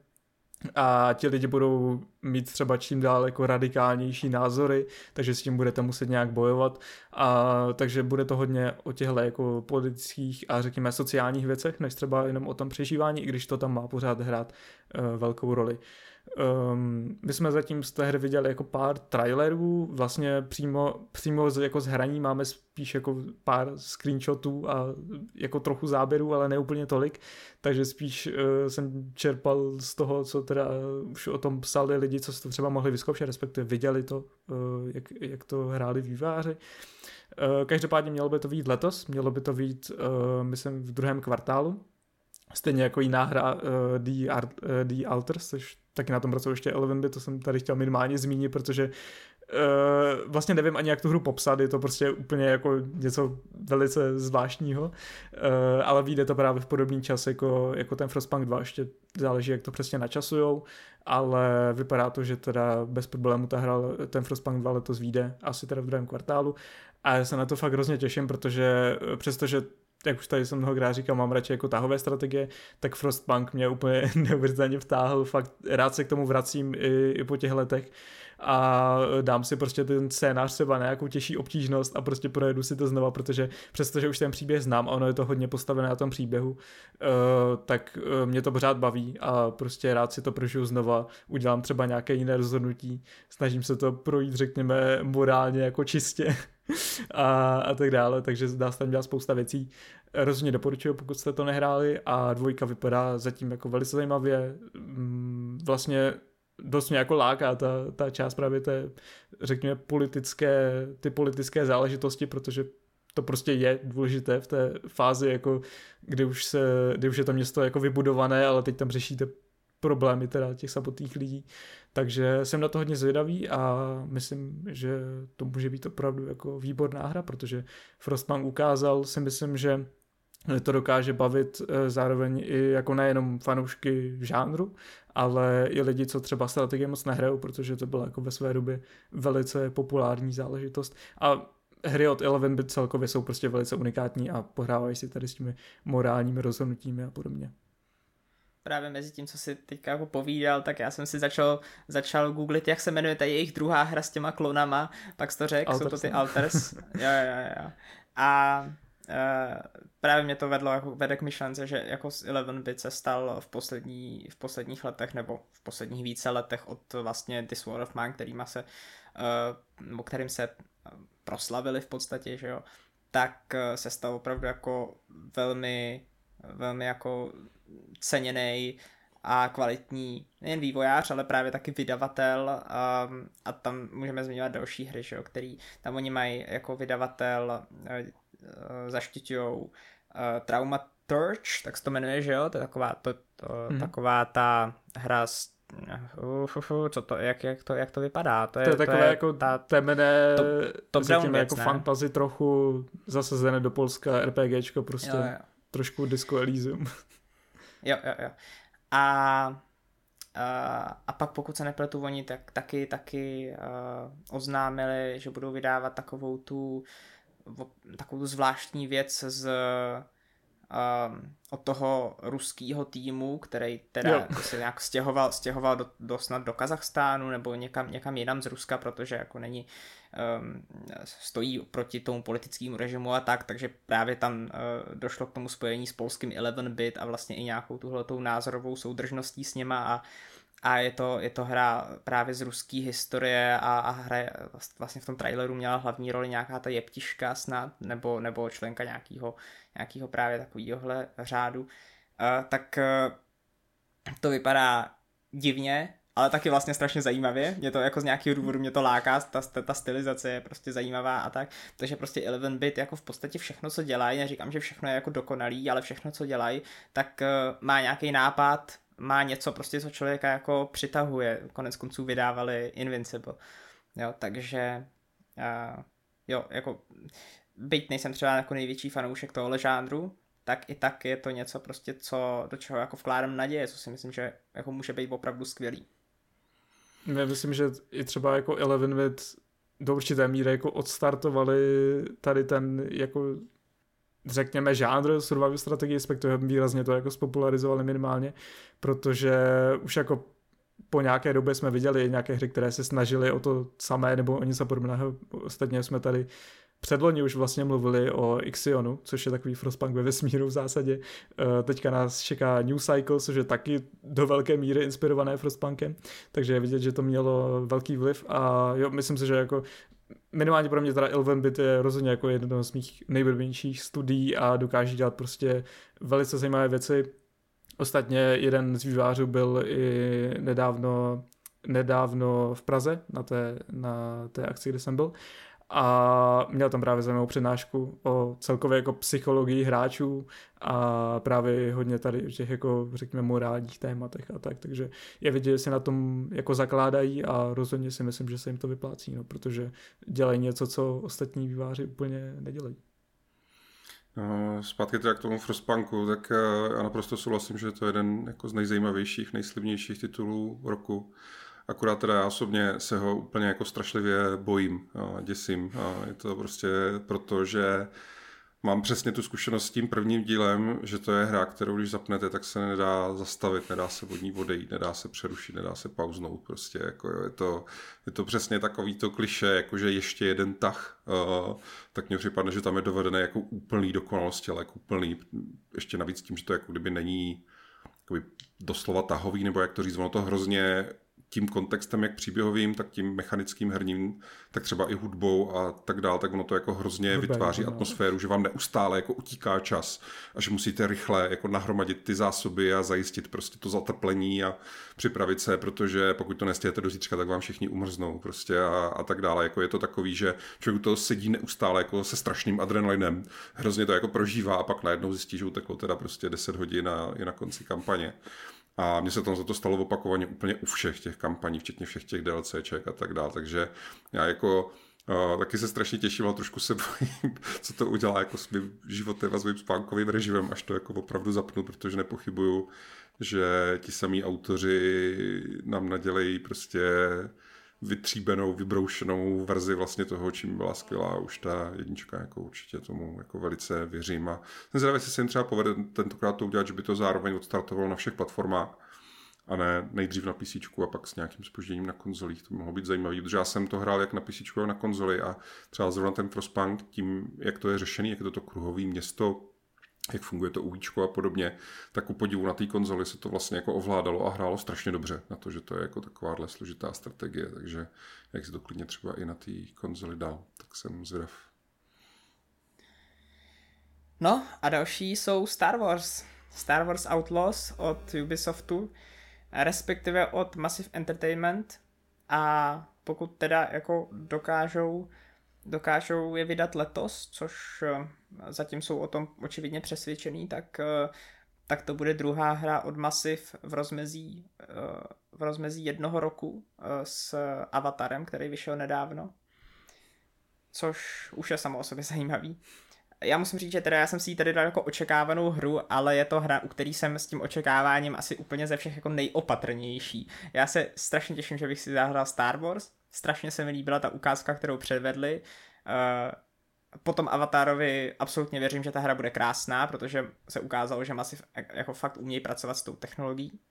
A ti lidi budou mít třeba čím dál jako radikálnější názory, takže s tím budete muset nějak bojovat. A takže bude to hodně o těchto jako politických a řekněme sociálních věcech, než třeba jenom o tom přežívání, i když to tam má pořád hrát uh, velkou roli. Um, my jsme zatím z té hry viděli jako pár trailerů, vlastně přímo, přímo z, jako z hraní máme spíš jako pár screenshotů a jako trochu záběrů, ale ne úplně tolik, takže spíš uh, jsem čerpal z toho, co teda už o tom psali lidi, co si to třeba mohli vyzkoušet, respektive viděli to, uh, jak, jak to hráli vývojáři. Uh, každopádně mělo by to vyjít letos, mělo by to vyjít, uh, myslím, v druhém kvartálu. Stejně jako jiná hra uh, The, Art, uh, The Alters, což taky na tom pracuji ještě eleven bit, to jsem tady chtěl minimálně zmínit, protože uh, vlastně nevím ani jak tu hru popsat, je to prostě úplně jako něco velice zvláštního, uh, ale vyjde to právě v podobný čas jako, jako ten Frostpunk dva, ještě záleží jak to přesně načasujou, ale vypadá to, že teda bez problému ta hra, ten Frostpunk dva letos vyjde, asi teda v druhém kvartálu a já se na to fakt hrozně těším, protože přestože jak už tady jsem mnohokrát říkal, mám radši jako tahové strategie, tak Frostpunk mě úplně neuvěřitelně vtáhl, fakt rád se k tomu vracím i, i po těch letech a dám si prostě ten scénář třeba na nějakou těžší obtížnost a prostě projedu si to znova, protože přestože už ten příběh znám a ono je to hodně postavené na tom příběhu, uh, tak uh, mě to pořád baví a prostě rád si to prožiju znova, udělám třeba nějaké jiné rozhodnutí, snažím se to projít, řekněme, morálně jako čistě. A, a tak dále, takže dá se tam dělat spousta věcí. Rozhodně doporučuji, pokud jste to nehráli a dvojka vypadá zatím jako velice zajímavě. Vlastně dost mě jako láká ta, ta část právě té, řekněme, politické, ty politické záležitosti, protože to prostě je důležité v té fázi, jako kdy už, se, kdy už je to město jako vybudované, ale teď tam řešíte problémy teda těch samotných lidí. Takže jsem na to hodně zvědavý a myslím, že to může být opravdu jako výborná hra, protože Frostpunk ukázal, si myslím, že to dokáže bavit zároveň i jako nejenom fanoušky v žánru, ale i lidi, co třeba strategie moc nehrajou, protože to byla jako ve své době velice populární záležitost. A hry od eleven bit celkově jsou prostě velice unikátní a pohrávají si tady s těmi morálními rozhodnutími a podobně. právě mezi tím, co si teďka jako povídal, tak já jsem si začal, začal googlit, jak se jmenuje ta jejich druhá hra s těma klonama, pak jsi to řekl, jsou to ty Alters. jo, jo, jo. A Uh, právě mě to vedlo jako vede k myšlence, že jako z eleven bit se stal v, poslední, v posledních letech nebo v posledních více letech od vlastně This War of Mine, kterýma se, uh, kterým se proslavili v podstatě, že jo, tak uh, se stal opravdu jako velmi, velmi jako ceněnej a kvalitní nejen vývojář, ale právě taky vydavatel um, a tam můžeme zmiňovat další hry, že jo, který tam oni mají jako vydavatel uh, zaštiťujou uh, Traumaturge, tak se to jmenuje, že jo, to je taková, to, to, mm. taková ta hra s, uh, uh, uh, co to, jak, jak, to, jak to vypadá? To je, to je takové to je jako ta, temné, to, to řekněme, věc, jako ne? fantasy trochu zasazené do Polska, RPGčko, prostě jo, jo. trošku Disco Elysium. Jo, jo, jo. A Uh, a pak pokud se nepletu oni, tak taky, taky uh, oznámili, že budou vydávat takovou tu, takovou tu zvláštní věc z, um, od toho ruského týmu, který teda se nějak stěhoval, stěhoval do, do, snad do Kazachstánu nebo někam, někam jinam z Ruska, protože jako není um, stojí proti tomu politickému režimu a tak, takže právě tam uh, došlo k tomu spojení s polským eleven bit a vlastně i nějakou tuhletou názorovou soudržností s něma a A je to, je to hra právě z ruské historie a, a hra vlastně v tom traileru měla hlavní roli nějaká ta jeptiška snad, nebo, nebo členka nějakého, nějakého právě takovýhohle řádu. Uh, tak uh, to vypadá divně, ale taky vlastně strašně zajímavě. Mě to jako z nějakého důvodu mě to láká, ta, ta stylizace je prostě zajímavá a tak. Takže prostě eleven bit jako v podstatě všechno, co dělají, neříkám, že všechno je jako dokonalý, ale všechno, co dělají, tak uh, má nějaký nápad, má něco prostě, co člověka jako přitahuje. Konec konců vydávali Invincible. Jo, takže uh, jo, jako byť nejsem třeba jako největší fanoušek tohohle žánru, tak i tak je to něco prostě, co, do čeho jako vkládám naděje, co si myslím, že jako může být opravdu skvělý. Já myslím, že i třeba jako eleven bit do určité míry jako odstartovali tady ten jako řekněme žánr survival strategie, respektive výrazně to jako spopularizovali minimálně, protože už jako po nějaké době jsme viděli nějaké hry, které se snažily o to samé nebo o něco podobného. Ostatně jsme tady předloni už vlastně mluvili o Ixionu, což je takový Frostpunk ve vesmíru v zásadě. Teďka nás čeká New Cycle, což je taky do velké míry inspirované Frostpunkem, takže je vidět, že to mělo velký vliv a jo, myslím si, že jako minimálně pro mě teda eleven bit je rozhodně jako jedno z mých nejblíbenějších studií a dokáže dělat prostě velice zajímavé věci. Ostatně jeden z vývojářů byl i nedávno, nedávno v Praze na té, na té akci, kde jsem byl a měl tam právě zajímavou přednášku o celkově jako psychologii hráčů a právě hodně tady o těch jako řekněme morálních tématech a tak, takže je vidět, že se na tom jako zakládají a rozhodně si myslím, že se jim to vyplácí, no, protože dělají něco, co ostatní vývojáři úplně nedělají. No, zpátky teda k tomu Frostpunku, tak já naprosto souhlasím, že to je jeden jako z nejzajímavějších, nejslibnějších titulů roku. Akorát teda já osobně se ho úplně jako strašlivě bojím a děsím. A je to prostě proto, že mám přesně tu zkušenost s tím prvním dílem, že to je hra, kterou když zapnete, tak se nedá zastavit, nedá se od ní odejít, nedá se přerušit, nedá se pauznout. Prostě jako jo, je, to, je to přesně takový to klišé, jakože ještě jeden tah, uh, tak mně připadne, že tam je dovedené jako úplný dokonalosti, ale jako úplný, ještě navíc tím, že to jako kdyby není jakoby doslova tahový, nebo jak to říct, ono to hrozně tím kontextem, jak příběhovým, tak tím mechanickým herním, tak třeba i hudbou a tak dál, tak ono to jako hrozně Hudba, vytváří no. atmosféru, že vám neustále jako utíká čas a že musíte rychle jako nahromadit ty zásoby a zajistit prostě to zateplení a připravit se, protože pokud to nestějete do zítřka, tak vám všichni umrznou prostě a, a tak dále. Jako je to takový, že člověk to sedí neustále jako se strašným adrenalinem, hrozně to jako prožívá a pak najednou zjistí, že uteklo teda prostě deset hodin a je na konci kampaně. A mně se tam za to stalo opakovaně úplně u všech těch kampaní, včetně všech těch DLCček a tak dále, takže já jako uh, taky se strašně těším, ale trošku se bojím, co to udělá jako s mým životem a s mým spánkovým režimem, až to jako opravdu zapnu, protože nepochybuju, že ti samí autoři nám nadělejí prostě vytříbenou, vybroušenou verzi vlastně toho, čím byla skvělá už ta jednička, jako určitě tomu jako velice věřím a jsem zvědavý, jestli se jim třeba povede tentokrát to udělat, že by to zároveň odstartovalo na všech platformách a ne nejdřív na PCčku a pak s nějakým zpožděním na konzolích. To mohlo být zajímavý, protože já jsem to hrál jak na PCčku, jak na konzoli a třeba zrovna ten Frostpunk tím, jak to je řešený, jak je to to kruhové město, jak funguje to uvíčko a podobně, tak u podivu na té konzoli se to vlastně jako ovládalo a hrálo strašně dobře na to, že to je jako takováhle složitá strategie, takže jak si to klidně třeba i na té konzoli dal, tak jsem zvědav. No a další jsou Star Wars. Star Wars Outlaws od Ubisoftu, respektive od Massive Entertainment a pokud teda jako dokážou dokážou je vydat letos, což zatím jsou o tom očividně přesvědčený, tak, tak to bude druhá hra od Massive v rozmezí, v rozmezí jednoho roku s Avatarem, který vyšel nedávno, což už je samo o sobě zajímavý. Já musím říct, že teda já jsem si ji tady dal jako očekávanou hru, ale je to hra, u který jsem s tím očekáváním asi úplně ze všech jako nejopatrnější. Já se strašně těším, že bych si zahrál Star Wars, strašně se mi líbila ta ukázka, kterou předvedli. Po tom Avatarovi absolutně věřím, že ta hra bude krásná, protože se ukázalo, že Massive jako fakt umějí pracovat s tou technologií.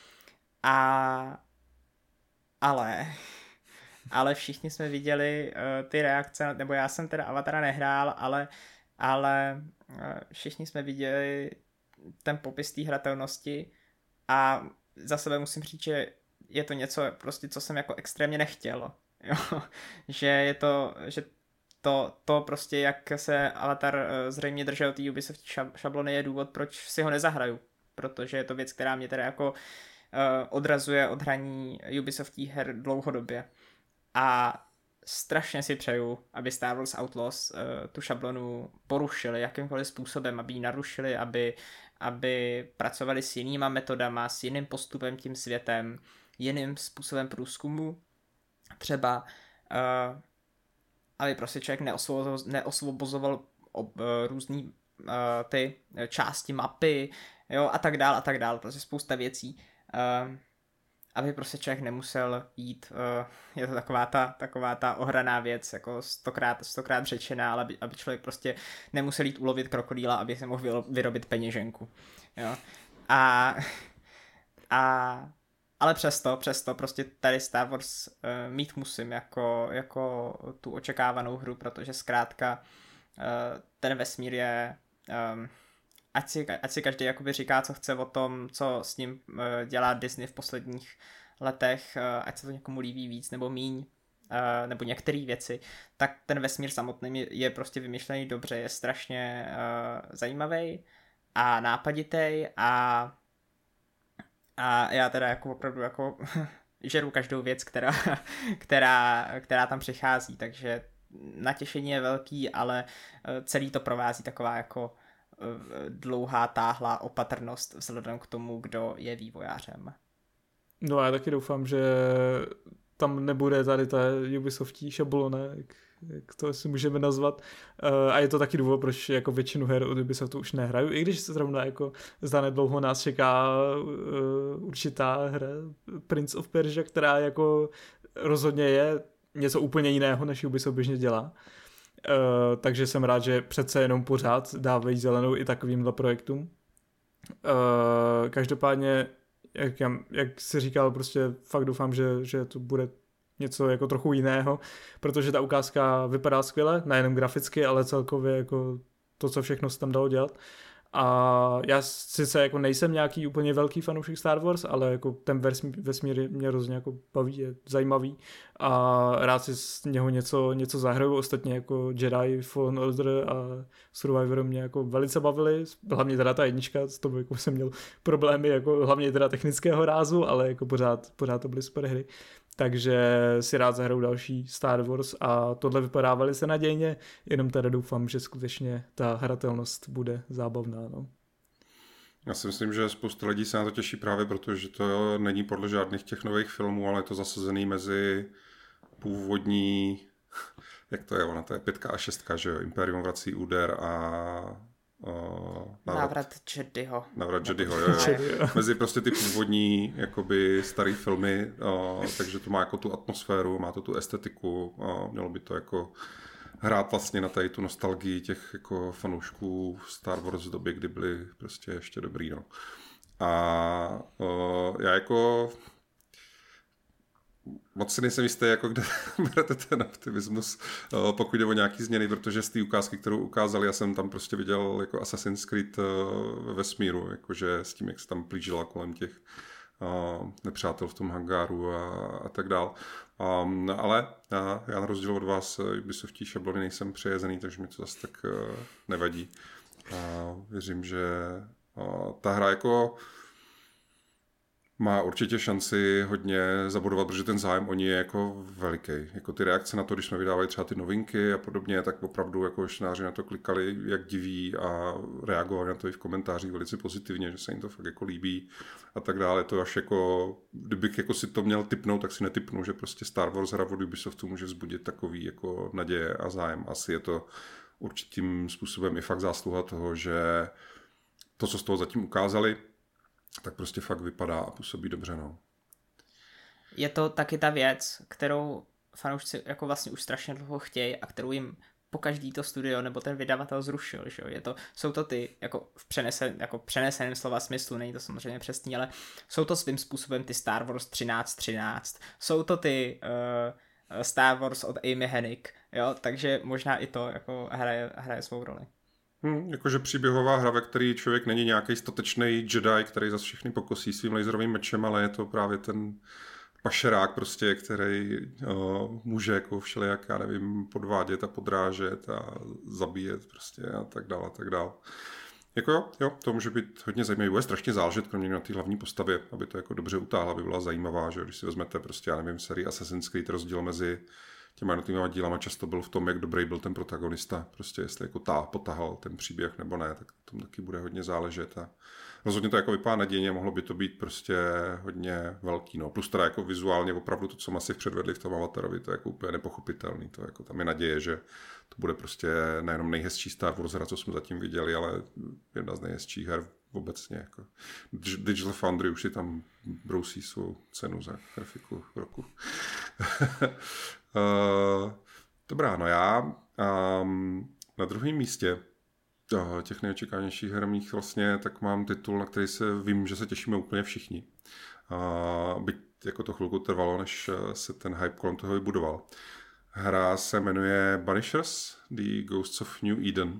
A... Ale... Ale všichni jsme viděli uh, ty reakce, nebo já jsem teda Avatara nehrál, ale, ale uh, všichni jsme viděli ten popis té hratelnosti a za sebe musím říct, že je to něco, prostě, co jsem jako extrémně nechtěl. Jo? Že je to, že to, to prostě, jak se Avatar uh, zřejmě držel té Ubisoft šablony, je důvod, proč si ho nezahraju. Protože je to věc, která mě teda jako uh, odrazuje od hraní Ubisoftí her dlouhodobě. A strašně si přeju, aby Star Wars Outlaws uh, tu šablonu porušili jakýmkoliv způsobem, aby ji narušili, aby, aby pracovali s jinýma metodama, s jiným postupem tím světem, jiným způsobem průzkumu. Třeba, uh, aby prostě člověk neosvobozoval, neosvobozoval ob, uh, různý uh, ty části mapy, jo, a tak dál, a tak dál, prostě spousta věcí. Uh, aby prostě člověk nemusel jít, uh, je to taková ta, taková ta ohraná věc, jako stokrát, stokrát řečená, ale aby, aby člověk prostě nemusel jít ulovit krokodýla, aby se mohl vyrobit peněženku. Jo. A, a, ale přesto, přesto prostě tady Star Wars uh, mít musím jako, jako tu očekávanou hru, protože zkrátka uh, ten vesmír je... Um, Ať si, ať si každý jakoby říká, co chce o tom, co s ním uh, dělá Disney v posledních letech, uh, ať se to někomu líbí víc nebo míň, uh, nebo některé věci, tak ten vesmír samotný je, je prostě vymyšlený dobře, je strašně uh, zajímavý a nápaditý a, a já teda jako opravdu jako žeru každou věc, která, která, která tam přichází, takže natěšení je velký, ale uh, celý to provází taková jako dlouhá, táhlá opatrnost vzhledem k tomu, kdo je vývojářem. No a já taky doufám, že tam nebude tady ta Ubisoftí šablona, jak, jak to si můžeme nazvat. Uh, a je to taky důvod, proč jako většinu her od Ubisoftu už nehraju, i když se zrovna jako zanedlouho nás čeká uh, určitá hra Prince of Persia, která jako rozhodně je něco úplně jiného, než Ubisoft běžně dělá. Uh, takže jsem rád, že přece jenom pořád dávají zelenou i takovýmhle projektům. Uh, každopádně, jak, jak jsi říkal, prostě fakt doufám, že, že to bude něco jako trochu jiného, protože ta ukázka vypadá skvěle, nejenom graficky, ale celkově jako to, co všechno se tam dalo dělat. A já sice jako nejsem nějaký úplně velký fanoušek Star Wars, ale jako ten vesmír mě hrozně jako baví, je zajímavý a rád si z něho něco, něco zahraju. Ostatně jako Jedi Fallen Order a Survivor mě jako velice bavili, hlavně teda ta jednička, s toho jako jsem měl problémy jako hlavně teda technického rázu, ale jako pořád, pořád to byly super hry. Takže si rád zahraju další Star Wars a tohle vypadá velice nadějně, jenom teda doufám, že skutečně ta hratelnost bude zábavná. No. Já si myslím, že spousta lidí se na to těší právě, protože to není podle žádných těch nových filmů, ale je to zasazený mezi původní, jak to je, ona to je pětka a šestka, že jo, Imperium vrací úder a Uh, návrat, návrat Jediho. Návrat Jediho, jo, jo. Mezi prostě ty původní jakoby starý filmy, uh, takže to má jako tu atmosféru, má to tu estetiku, uh, mělo by to jako hrát vlastně na tady tu nostalgii těch jako fanoušků Star Wars z doby, kdy byli prostě ještě dobrý, no. A uh, já jako moc si nejsem jistý, jako kde berete ten optimismus, pokud jde o nějaký změny, protože z té ukázky, kterou ukázali, já jsem tam prostě viděl jako Assassin's Creed ve vesmíru, jakože s tím, jak se tam plížila kolem těch nepřátel v tom hangáru a, a tak dál. Um, ale já, já na rozdíl od vás Ubisofті šablony nejsem přejezený, takže mi to zase tak uh, nevadí. A věřím, že uh, ta hra jako má určitě šanci hodně zabudovat, protože ten zájem o ní je jako veliký. Jako ty reakce na to, když jsme vydávali třeba ty novinky a podobně, tak opravdu jako čtenáři na to klikali, jak diví a reagovali na to i v komentářích velice pozitivně, že se jim to fakt jako líbí a tak dále. To až jako, kdybych jako si to měl tipnout, tak si netipnu, že prostě Star Wars hra od Ubisoftu může vzbudit takový jako naděje a zájem. Asi je to určitým způsobem i fakt zásluha toho, že to, co z toho zatím ukázali, tak prostě fakt vypadá a působí dobře, no. Je to taky ta věc, kterou fanoušci jako vlastně už strašně dlouho chtějí a kterou jim po každý to studio nebo ten vydavatel zrušil, že jo. Je to, jsou to ty, jako v přenesen, jako přeneseném slova smyslu, není to samozřejmě přesný, ale jsou to svým způsobem ty Star Wars třináct třináct, jsou to ty uh, Star Wars od Amy Hennig, jo, takže možná i to jako hraje, hraje svou roli. Hmm, jakože příběhová hra, ve který člověk není nějaký statečný Jedi, který zase všechny pokosí svým laserovým mečem, ale je to právě ten pašerák prostě, který o, může jako všelijak, já nevím, podvádět a podrážet a zabíjet prostě a tak dále a tak dále. Jako jo, jo, to může být hodně zajímavý, bude strašně záležet kromě na té hlavní postavě, aby to jako dobře utáhla, aby byla zajímavá, že když si vezmete prostě, já nevím, sérii Assassin's Creed, rozdíl mezi těma jednotlivými dílama často byl v tom, jak dobrý byl ten protagonista. Prostě jestli jako tá, potahal ten příběh nebo ne, tak tom taky bude hodně záležet. A rozhodně to jako vypadá nadějně, mohlo by to být prostě hodně velký. No. Plus teda jako vizuálně opravdu to, co Massive předvedli v tom Avatarovi, to je jako úplně nepochopitelný. To jako tam je naděje, že to bude prostě nejenom nejhezčí Star Wars hra, co jsme zatím viděli, ale jedna z nejhezčích her obecně. Jako. Digital Foundry už si tam brousí svou cenu za grafiku roku. Uh, dobrá, no já um, na druhém místě uh, těch nejočekávanějších her mých vlastně, tak mám titul, na který se vím, že se těšíme úplně všichni. Uh, byť jako to chvilku trvalo, než se ten hype kolem toho vybudoval. Hra se jmenuje Banishers, The Ghosts of New Eden.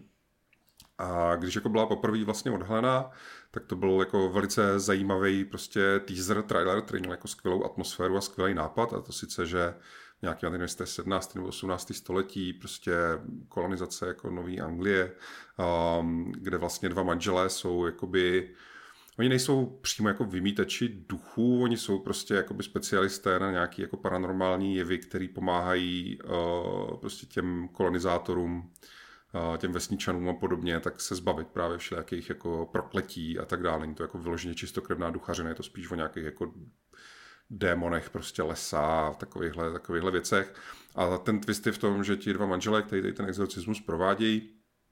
A když jako byla poprvé vlastně odhalená, tak to byl jako velice zajímavý prostě teaser, trailer, který měl jako skvělou atmosféru a skvělý nápad, a to sice, že nějaký na sedmnáctém nebo osmnáctém století, prostě kolonizace jako Nový Anglie, um, kde vlastně dva manželé jsou jakoby, oni nejsou přímo jako vymítači duchů, oni jsou prostě jakoby specialisté na nějaký jako paranormální jevy, který pomáhají uh, prostě těm kolonizátorům, uh, těm vesničanům a podobně, tak se zbavit právě všelijakých jako prokletí a tak dále. Není to jako vyloženě čistokrevná duchařina, je to spíš o nějakých jako démonech, prostě lesa, takovýchhle, takovýchhle věcech. A ten twist je v tom, že ti dva manželé, kteří tady ten exorcismus provádějí,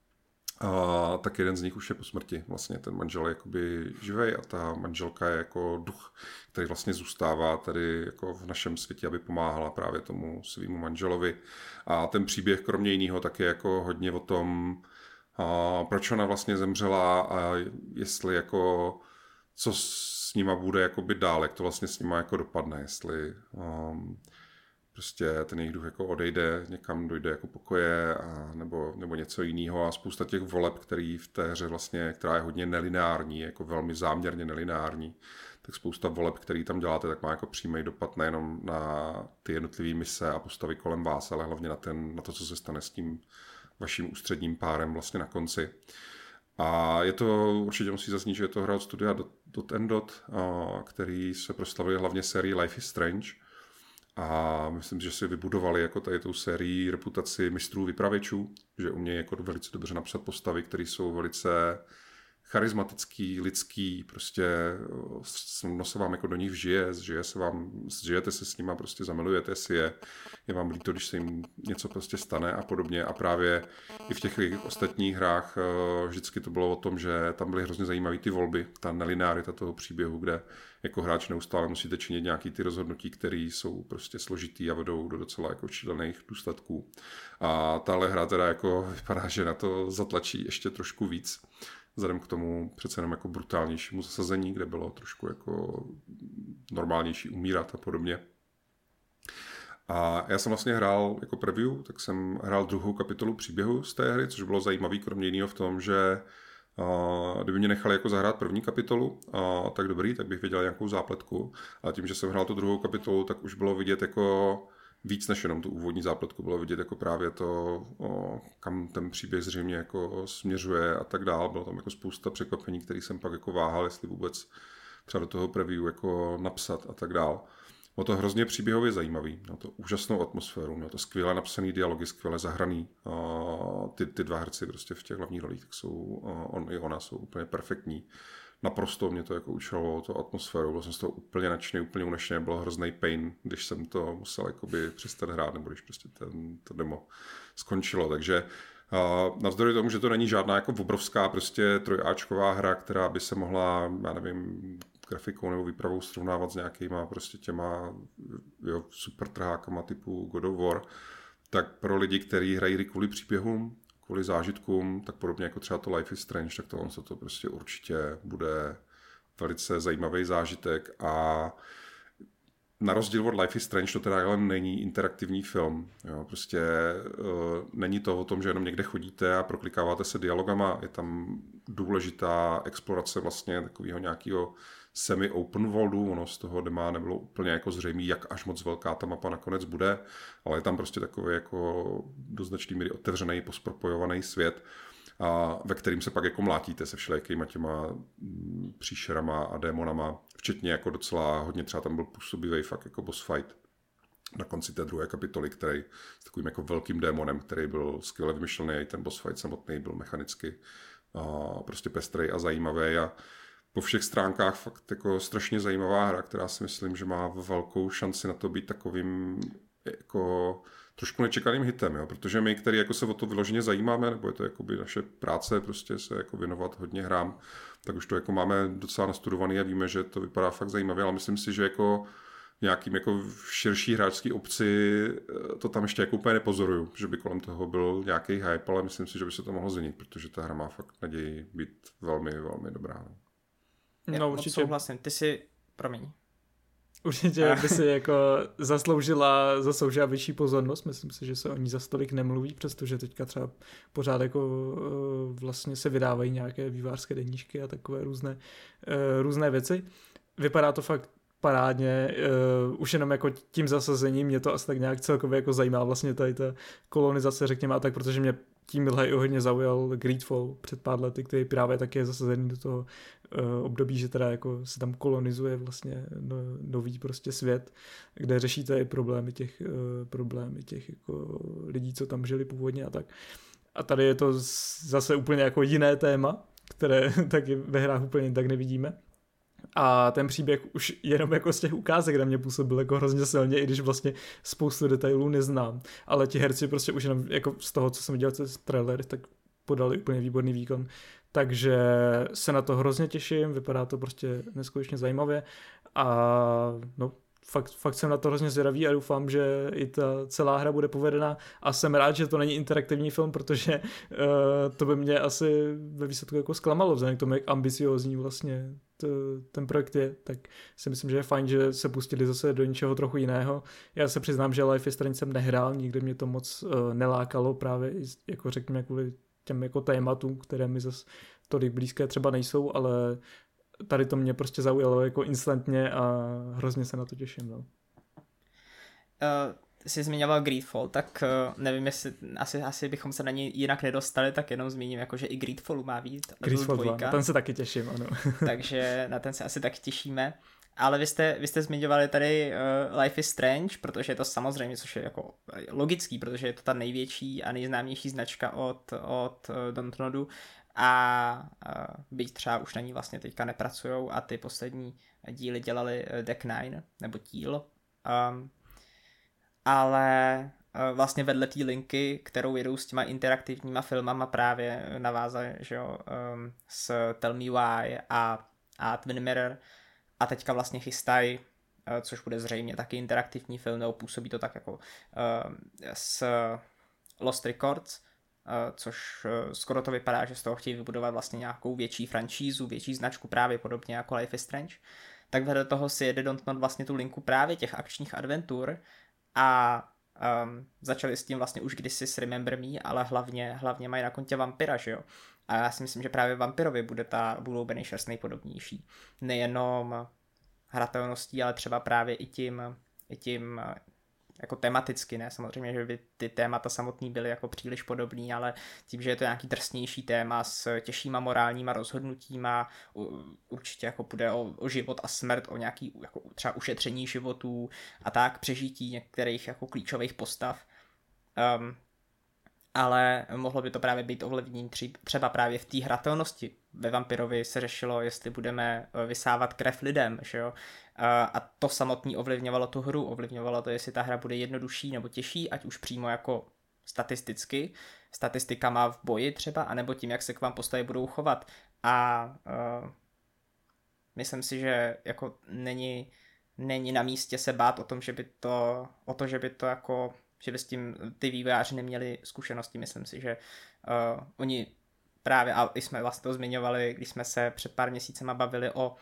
a tak jeden z nich už je po smrti. Vlastně ten manžel je jakoby živej a ta manželka je jako duch, který vlastně zůstává tady jako v našem světě, aby pomáhala právě tomu svýmu manželovi. A ten příběh kromě jiného tak je jako hodně o tom, a proč ona vlastně zemřela a jestli jako co s nima bude jakoby dál, jak to vlastně s nima jako dopadne, jestli um, prostě ten jejich duch jako odejde, někam dojde jako pokoje a nebo, nebo něco jiného a spousta těch voleb, který v té hře vlastně, která je hodně nelineární, jako velmi záměrně nelineární, tak spousta voleb, který tam děláte, tak má jako přímý dopad nejenom na ty jednotlivé mise a postavy kolem vás, ale hlavně na, ten, na to, co se stane s tím vaším ústředním párem vlastně na konci. A je to, určitě musí zaznít, že je to hra od studia Dot, Dot and Dot, který se proslavili hlavně sérii Life is Strange. A myslím, že si vybudovali jako tady tou sérií reputaci mistrů vypravěčů, že umějí jako velice dobře napsat postavy, které jsou velice charismatický, lidský, prostě no se vám jako do nich vžije, žije se vám, žijete se s nima, prostě zamilujete si je, je vám líto, když se jim něco prostě stane a podobně a právě i v těch ostatních hrách vždycky to bylo o tom, že tam byly hrozně zajímavé ty volby, ta nelinearita toho příběhu, kde jako hráč neustále musíte činit nějaký ty rozhodnutí, které jsou prostě složitý a vedou do docela jako šílených důsledků. A tahle hra teda jako vypadá, že na to zatlačí ještě trošku víc, vzhledem k tomu přece jenom jako brutálnějšímu zasazení, kde bylo trošku jako normálnější umírat a podobně. A já jsem vlastně hrál jako preview, tak jsem hrál druhou kapitolu příběhu z té hry, což bylo zajímavý kromě jiného v tom, že Uh, kdyby mě nechali jako zahrát první kapitolu, uh, tak dobrý, tak bych věděl nějakou zápletku. A tím, že jsem hrál tu druhou kapitolu, tak už bylo vidět jako víc než jenom tu úvodní zápletku. Bylo vidět jako právě to, uh, kam ten příběh zřejmě jako směřuje a tak dál. Bylo tam jako spousta překvapení, které jsem pak jako váhal, jestli vůbec třeba do toho preview jako napsat a tak dál. Bylo to hrozně příběhově zajímavý, mělo to úžasnou atmosféru, mělo to skvěle napsaný dialogy, skvěle zahraný. Ty, ty dva herci prostě v těch hlavních rolích, tak jsou, on i ona jsou úplně perfektní. Naprosto mě to jako učilo, to atmosféru, byl jsem z toho úplně nadšený, úplně unešený, byl hrozný pain, když jsem to musel jakoby přestat hrát, nebo když prostě ten, to demo skončilo, takže Uh, navzdory tomu, že to není žádná jako obrovská prostě trojáčková hra, která by se mohla, já nevím, grafikou nebo výpravou srovnávat s nějakýma prostě těma jo, super trhákama typu God of War, tak pro lidi, kteří hrají hry kvůli příběhům, kvůli zážitkům, tak podobně jako třeba to Life is Strange, tak to, to prostě určitě bude velice zajímavý zážitek a na rozdíl od Life is Strange to teda ale není interaktivní film. Jo, prostě uh, není to o tom, že jenom někde chodíte a proklikáváte se dialogama. Je tam důležitá explorace vlastně takového nějakého semi-open worldu. Ono z toho dema nebylo úplně jako zřejmý, jak až moc velká ta mapa nakonec bude, ale je tam prostě takový jako do značné míry otevřený, pospropojovaný svět, a ve kterým se pak jako mlátíte se všelijakýma těma příšerama a démonama, včetně jako docela hodně třeba tam byl působivý fakt jako boss fight na konci té druhé kapitoly, který s takovým jako velkým démonem, který byl skvěle vymyšlený, i ten boss fight samotný byl mechanicky a prostě pestrej a zajímavý a po všech stránkách fakt jako strašně zajímavá hra, která si myslím, že má velkou šanci na to být takovým jako trošku nečekaným hitem, jo? Protože my, který jako se o to vyloženě zajímáme, nebo je to jakoby naše práce prostě se jako věnovat hodně hrám, tak už to jako máme docela nastudovaný a víme, že to vypadá fakt zajímavě, ale myslím si, že jako nějakým jako v širší hráčský obci to tam ještě jako úplně nepozoruju, že by kolem toho byl nějaký hype, ale myslím si, že by se to mohlo změnit, protože ta hra má fakt naději být velmi, velmi dobrá. No, no určitě. Souhlasím, ty si, promiň. Určitě by si jako zasloužila, zasloužila větší pozornost, myslím si, že se o ní za stolik nemluví, přestože teďka třeba pořád jako vlastně se vydávají nějaké vývojářské deníčky a takové různé, různé věci. Vypadá to fakt parádně, uh, už jenom jako tím zasazením mě to asi tak nějak celkově jako zajímá vlastně tady ta kolonizace, řekněme a tak, protože mě tímhle i hodně zaujal Greedfall před pár lety, který právě taky je zasazený do toho uh, období, že teda jako se tam kolonizuje vlastně no, nový prostě svět, kde řešíte i problémy těch, uh, problémy těch jako lidí, co tam žili původně a tak. A tady je to zase úplně jako jiné téma, které taky ve hrách úplně tak nevidíme. A ten příběh už jenom jako z těch ukázek na mě působil jako hrozně silně, i když vlastně spoustu detailů neznám. Ale ti herci prostě už jenom jako z toho, co jsem viděl z trailer, tak podali úplně výborný výkon. Takže se na to hrozně těším, vypadá to prostě neskutečně zajímavě a no fakt, fakt jsem na to hrozně zvědavý a doufám, že i ta celá hra bude povedená a jsem rád, že to není interaktivní film, protože uh, to by mě asi ve výsledku jako zklamalo, vzhledem k tomu, jak ambiciózní vlastně t, ten projekt je, tak si myslím, že je fajn, že se pustili zase do něčeho trochu jiného. Já se přiznám, že Life is Strange jsem nehrál, nikdy mě to moc uh, nelákalo právě, jako řekněme, kvůli těm jako tématům, které mi zase tolik blízké třeba nejsou, ale tady to mě prostě zaujalo jako instantně a hrozně se na to těším. No. Uh, jsi zmiňoval Greedfall, tak uh, nevím, jestli asi, asi bychom se na něj jinak nedostali, tak jenom zmíním, jako, že i Greedfallu má být. Greedfall dva, na ten se taky těším, ano. Takže na ten se asi taky těšíme. Ale vy jste, vy jste zmiňovali tady uh, Life is Strange, protože je to samozřejmě, což je jako logický, protože je to ta největší a nejznámější značka od, od uh, Dontnodu. a byť třeba už na ní vlastně teďka nepracujou a ty poslední díly dělali Deck Nine, nebo Tíl. Um, ale vlastně vedle té linky, kterou jedou s těma interaktivníma filmama, právě navázali, že jo, um, s Tell Me Why a, a Twin Mirror a teďka vlastně chystají, uh, což bude zřejmě taky interaktivní film, nebo působí to tak jako uh, s Lost Records, uh, což uh, skoro to vypadá, že z toho chtějí vybudovat vlastně nějakou větší franšízu, větší značku, právě podobně jako Life is Strange. Tak vedle toho si jede Dontnod vlastně tu linku právě těch akčních adventur a Um, začali s tím vlastně už kdysi s Remember Me, ale hlavně, hlavně mají na kontě vampira, že jo? A já si myslím, že právě vampirovi bude ta, budou Banishers nejpodobnější. Nejenom hratelností, ale třeba právě i tím, i tím jako tematicky, ne? Samozřejmě, že by ty témata samotný byly jako příliš podobný, ale tím, že je to nějaký drsnější téma s těžšíma morálníma rozhodnutíma, určitě jako půjde o, o život a smrt, o nějaký jako třeba ušetření životů a tak, přežití některých jako klíčových postav. Um, ale mohlo by to právě být ovlivnění třeba právě v té hratelnosti. Ve Vampirovi se řešilo, jestli budeme vysávat krev lidem, že jo? A to samotné ovlivňovalo tu hru, ovlivňovalo to, jestli ta hra bude jednodušší nebo těžší, ať už přímo jako statisticky, statistikama v boji třeba, anebo tím, jak se k vám postavy budou chovat. A uh, myslím si, že jako není, není na místě se bát o tom, že by to, o to, že by to jako, že by s tím ty vývojáři neměli zkušenosti. Myslím si, že uh, oni právě, a jsme vlastně to zmiňovali, když jsme se před pár měsícema bavili o,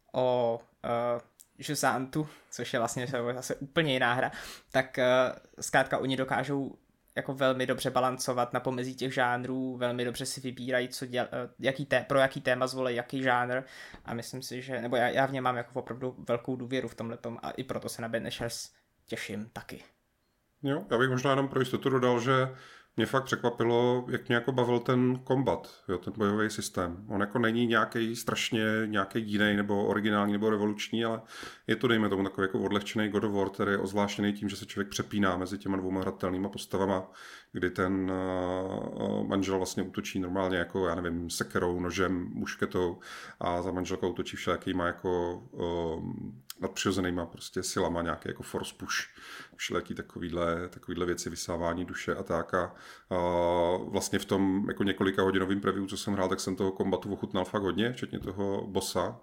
o uh, Žusantu, což je vlastně zase úplně jiná hra, tak uh, zkrátka oni dokážou jako velmi dobře balancovat na pomezí těch žánrů, velmi dobře si vybírají, co děl, jaký té, pro jaký téma zvolí, jaký žánr, a myslím si, že, nebo já, já v ně mám jako opravdu velkou důvěru v tomhletom a i proto se na Banishers těším taky. Jo, já bych možná jenom pro jistotu dodal, že mě fakt překvapilo, jak mě jako bavil ten kombat, jo, ten bojový systém. On jako není nějaký strašně nějaký jiný nebo originální nebo revoluční, ale je to, dejme tomu, takový jako odlehčený God of War, který je ozvláštěný tím, že se člověk přepíná mezi těma dvouma hratelnýma postavama, kdy ten uh, manžel vlastně útočí normálně jako, já nevím, sekerou, nožem, mušketou a za manželkou útočí všelijakýma jako uh, nadpřirozenýma prostě silama, nějaký jako force push, všelijaký takovýhle, takovýhle věci, vysávání duše a tak. A uh, vlastně v tom jako několika hodinovým preview, co jsem hrál, tak jsem toho kombatu ochutnal fakt hodně, včetně toho bossa.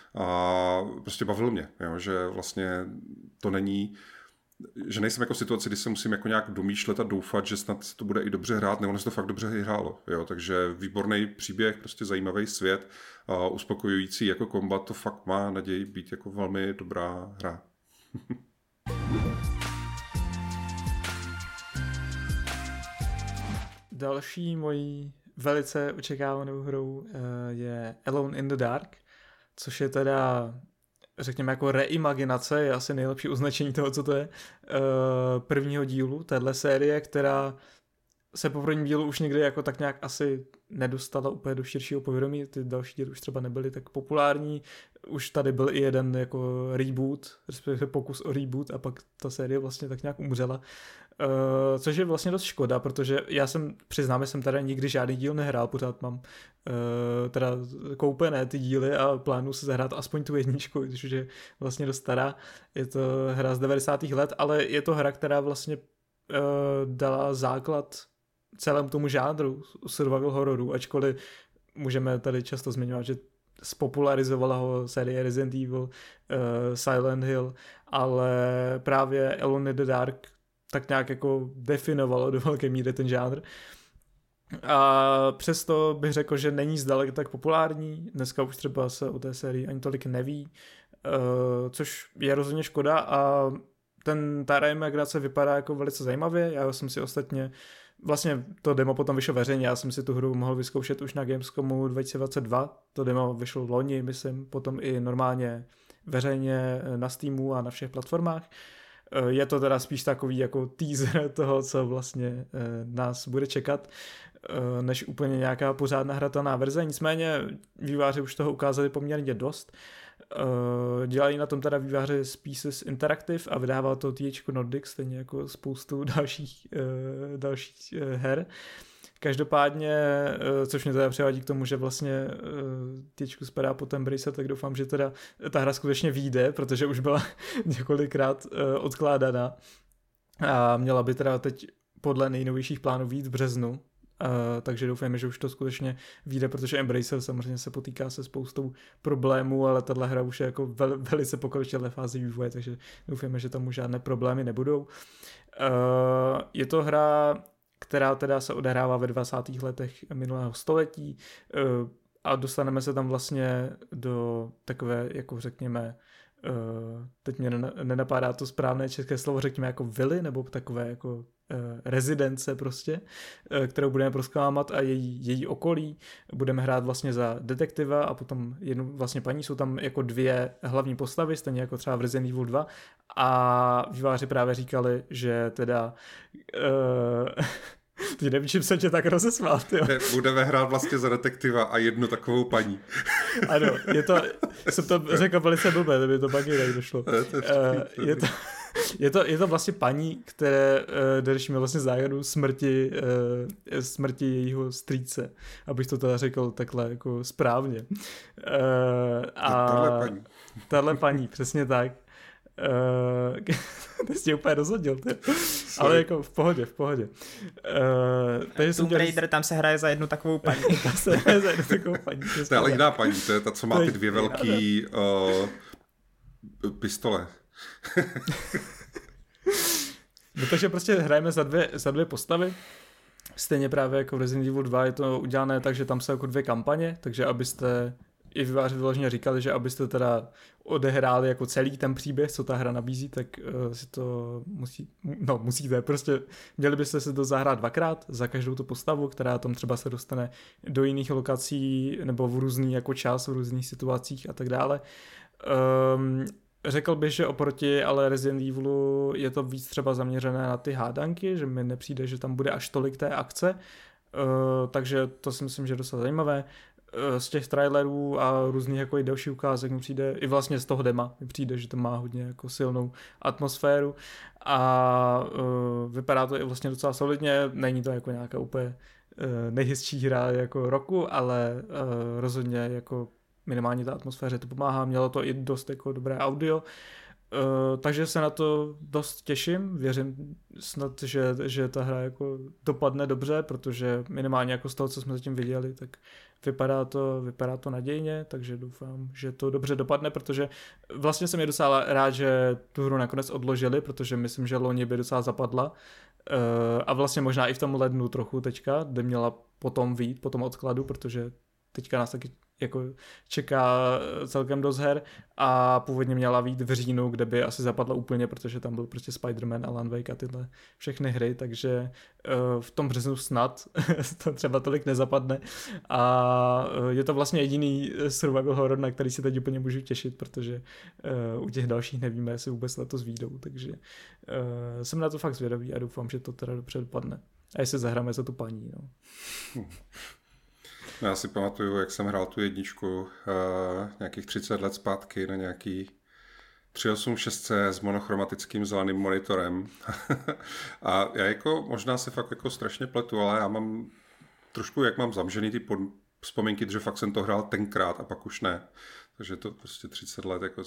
A prostě bavil mě, jo, že vlastně to není, že nejsem jako v situaci, kdy se musím jako nějak domýšlet a doufat, že snad se to bude i dobře hrát, nebo se to fakt dobře hrálo. Jo? Takže výborný příběh, prostě zajímavý svět, a uspokojující jako kombat, to fakt má naději být jako velmi dobrá hra. Další mojí velice očekávanou hrou je Alone in the Dark, což je teda, řekněme, jako reimaginace, je asi nejlepší označení toho, co to je, prvního dílu téhle série, která se po prvním dílu už někdy jako tak nějak asi nedostala úplně do širšího povědomí, ty další díly už třeba nebyly tak populární, už tady byl i jeden jako reboot, respektive pokus o reboot a pak ta série vlastně tak nějak umřela, uh, což je vlastně dost škoda, protože já jsem, přiznám, že jsem teda nikdy žádný díl nehrál, pořád mám uh, teda koupené ty díly a plánuji se zahrát aspoň tu jedničku, což je vlastně dost stará, je to hra z devadesátých let, ale je to hra, která vlastně uh, dala základ celému tomu žánru survival hororu, ačkoliv můžeme tady často zmiňovat, že spopularizovala ho série Resident Evil, uh, Silent Hill, ale právě Alone in the Dark tak nějak jako definovalo do velké míry ten žánr. A přesto bych řekl, že není zdaleka tak populární, dneska už třeba se o té sérii ani tolik neví, uh, což je rozhodně škoda a ten, ta reimagrace vypadá jako velice zajímavě, já jsem si ostatně vlastně to demo potom vyšlo veřejně, já jsem si tu hru mohl vyzkoušet už na Gamescomu dva tisíce dvacet dva, to demo vyšlo loni, myslím, potom i normálně veřejně na Steamu a na všech platformách. Je to teda spíš takový jako teaser toho, co vlastně nás bude čekat, než úplně nějaká pořádná hratelná verze, nicméně vývojáři už toho ukázali poměrně dost. Dělají na tom teda vývojáři z Pieces Interactive a vydává to T H Q Nordic, stejně jako spoustu dalších, dalších her, Každopádně, což mě teda přivádí k tomu, že vlastně těčku spadá po Embracer, tak doufám, že teda ta hra skutečně vyjde, protože už byla několikrát odkládaná a měla by teda teď podle nejnovějších plánů vyjít v březnu. Uh, takže doufáme, že už to skutečně vyjde, protože Embracer samozřejmě se potýká se spoustou problémů, ale tahle hra už je jako vel, velice pokročilé fázi vývoje, takže doufáme, že tam už žádné problémy nebudou. Uh, je to hra, která teda se odehrává ve dvacátých letech minulého století uh, a dostaneme se tam vlastně do takové, jako řekněme, Uh, teď mě nenapadá to správné české slovo, řekněme jako vily, nebo takové jako uh, rezidence prostě, uh, kterou budeme prozkoumat a její, její okolí. Budeme hrát vlastně za detektiva a potom jednu vlastně paní, jsou tam jako dvě hlavní postavy, stejně jako třeba v Resident Evil dva a vývojáři právě říkali, že teda uh, Teď nevím, čím jsem tě tak rozesmál, tyjo. Budeme hrát vlastně za detektiva a jednu takovou paní. Ano, je to, jsem to řekl velice blbé, to by to pak jinak došlo. Je to, uh, je, to, je, to, je to vlastně paní, které uh, držíme vlastně zájadu smrti, uh, smrti jejího strýce, abych to teda řekl takhle jako správně. Uh, a tahle paní. Tahle paní, přesně tak. Uh, ty jsi tě úplně rozhodil, ty. Ale jako v pohodě, v pohodě. Uh, Tomb Raider, tam se hraje za jednu takovou paní. Tam se hraje za jednu takovou paní. To je ale jiná paní, to je ta, co má ty dvě velký uh, pistole. No takže prostě hrajeme za dvě, za dvě postavy. Stejně právě jako v Resident Evil dva je to udělané tak, že tam jsou jako dvě kampaně, takže abyste i vývojáři vyloženě říkali, že abyste teda odehráli jako celý ten příběh, co ta hra nabízí, tak uh, si to musí, no musíte, prostě měli byste si to zahrát dvakrát za každou tu postavu, která tam třeba se dostane do jiných lokací nebo v různý jako čas, v různých situacích a tak dále. Um, Řekl bych, že oproti ale Resident Evilu je to víc třeba zaměřené na ty hádanky, že mi nepřijde, že tam bude až tolik té akce, uh, takže to si myslím, že je docela zajímavé. Z těch trailerů a různých jako i další ukázek mi přijde, i vlastně z toho dema mi přijde, že to má hodně jako silnou atmosféru a uh, vypadá to i vlastně docela solidně, není to jako nějaká úplně uh, nejhezčí hra jako roku, ale uh, rozhodně jako minimálně ta atmosféře to pomáhá, mělo to i dost jako dobré audio, Uh, takže se na to dost těším, věřím snad, že, že ta hra jako dopadne dobře, protože minimálně jako z toho, co jsme zatím viděli, tak vypadá to, vypadá to nadějně, takže doufám, že to dobře dopadne, protože vlastně jsem je docela rád, že tu hru nakonec odložili, protože myslím, že loni by docela zapadla uh, a vlastně možná i v tom lednu trochu teďka, kde měla potom vyjít, po tom odkladu, protože teďka nás taky jako čeká celkem dost her a původně měla vyjít v říjnu, kde by asi zapadla úplně, protože tam byl prostě Spider-Man, Alan Wake a tyhle všechny hry, takže uh, v tom březnu snad to třeba tolik nezapadne a uh, je to vlastně jediný survival horror, na který si teď úplně můžu těšit, protože uh, u těch dalších nevíme, jestli vůbec letos vyjdou, takže uh, jsem na to fakt zvědavý a doufám, že to teda dobře dopadne. A jestli zahráme za tu paní, no. Hmm. Já si pamatuju, jak jsem hrál tu jedničku uh, nějakých třicet let zpátky na nějaký tři osm šest C s monochromatickým zeleným monitorem. A já jako možná se fakt jako strašně pletu, ale já mám trošku, jak mám zamžený ty pod, vzpomínky, že fakt jsem to hrál tenkrát a pak už ne. Takže to prostě třicet let jako...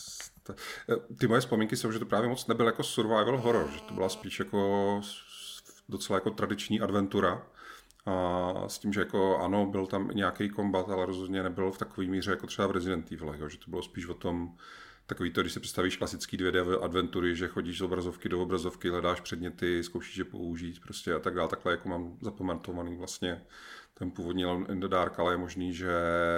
Ty moje vzpomínky jsou, že to právě moc nebyl jako survival horror, že to byla spíš jako docela jako tradiční adventura. A s tím, že jako ano, byl tam nějaký kombat, ale rozhodně nebyl v takové míře jako třeba v Resident Evil, že to bylo spíš o tom, takový to, když si představíš klasický dvě dé adventury, že chodíš z obrazovky do obrazovky, hledáš předměty, zkoušíš je použít prostě a tak dále. Takhle jako mám zapamatovaný vlastně ten původní Alone in the Dark, ale je možný, že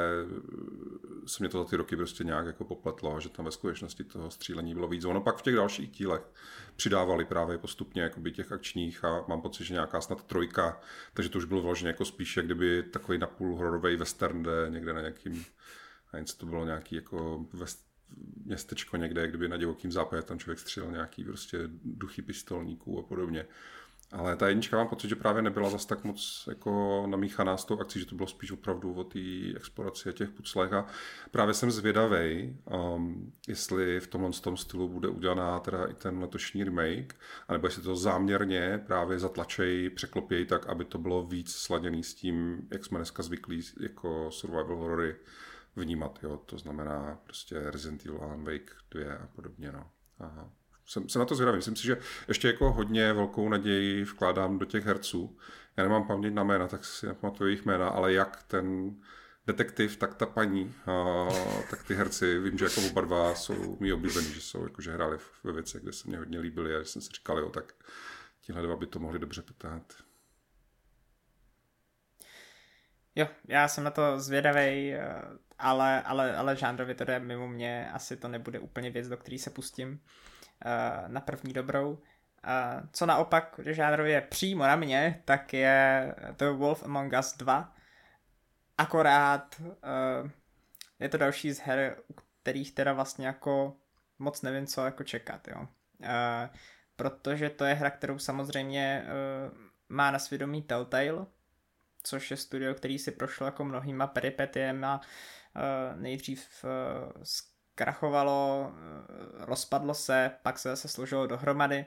se mě to za ty roky prostě nějak jako popletlo, že tam ve skutečnosti toho střílení bylo víc. Ono pak v těch dalších dílech přidávali právě postupně jakoby těch akčních a mám pocit, že nějaká snad trojka, takže to už bylo vloženě jako spíš jak kdyby takový napůl hororový western, kde někde na nějakým, a něco to bylo nějaký jako west, městečko někde, jak kdyby na divokým západě tam člověk střílel nějaký prostě duchy pistolníků a podobně. Ale ta jednička mám pocit, že právě nebyla zas tak moc jako namíchaná s tou akcí, že to bylo spíš opravdu o té exploraci a těch puclech. A právě jsem zvědavej, um, jestli v tomhle tom stylu bude udělaná teda i ten letošní remake, anebo jestli to záměrně právě zatlačej, překlopěj tak, aby to bylo víc sladěný s tím, jak jsme dneska zvyklí jako survival horory vnímat. Jo? To znamená prostě Resident Evil, Alan Wake dva a podobně. No. Aha. Jsem, jsem na to zvědavý. Myslím si, že ještě jako hodně velkou naději vkládám do těch herců. Já nemám paměť na jména, tak si nepamatuju jejich jména, ale jak ten detektiv, tak ta paní, a, tak ty herci, vím, že jako oba dva jsou mý oblíbení, že jsou jakože hráli ve věcech, kde se mě hodně líbili a že jsem si říkal, jo, tak tihle dva by to mohli dobře potáhat. Jo, já jsem na to zvědavej, ale, ale, ale žánrově to jde mimo mě, asi to nebude úplně věc, do který se pustím na první dobrou. Co naopak žánrově přímo na mě, tak je The Wolf Among Us dva. Akorát je to další z her, u kterých teda vlastně jako moc nevím, co jako čekat, jo. Protože to je hra, kterou samozřejmě má na svědomí Telltale, což je studio, který si prošlo jako mnohýma peripetiema. Nejdřív zkrachovalo, rozpadlo se, pak se zase složilo dohromady.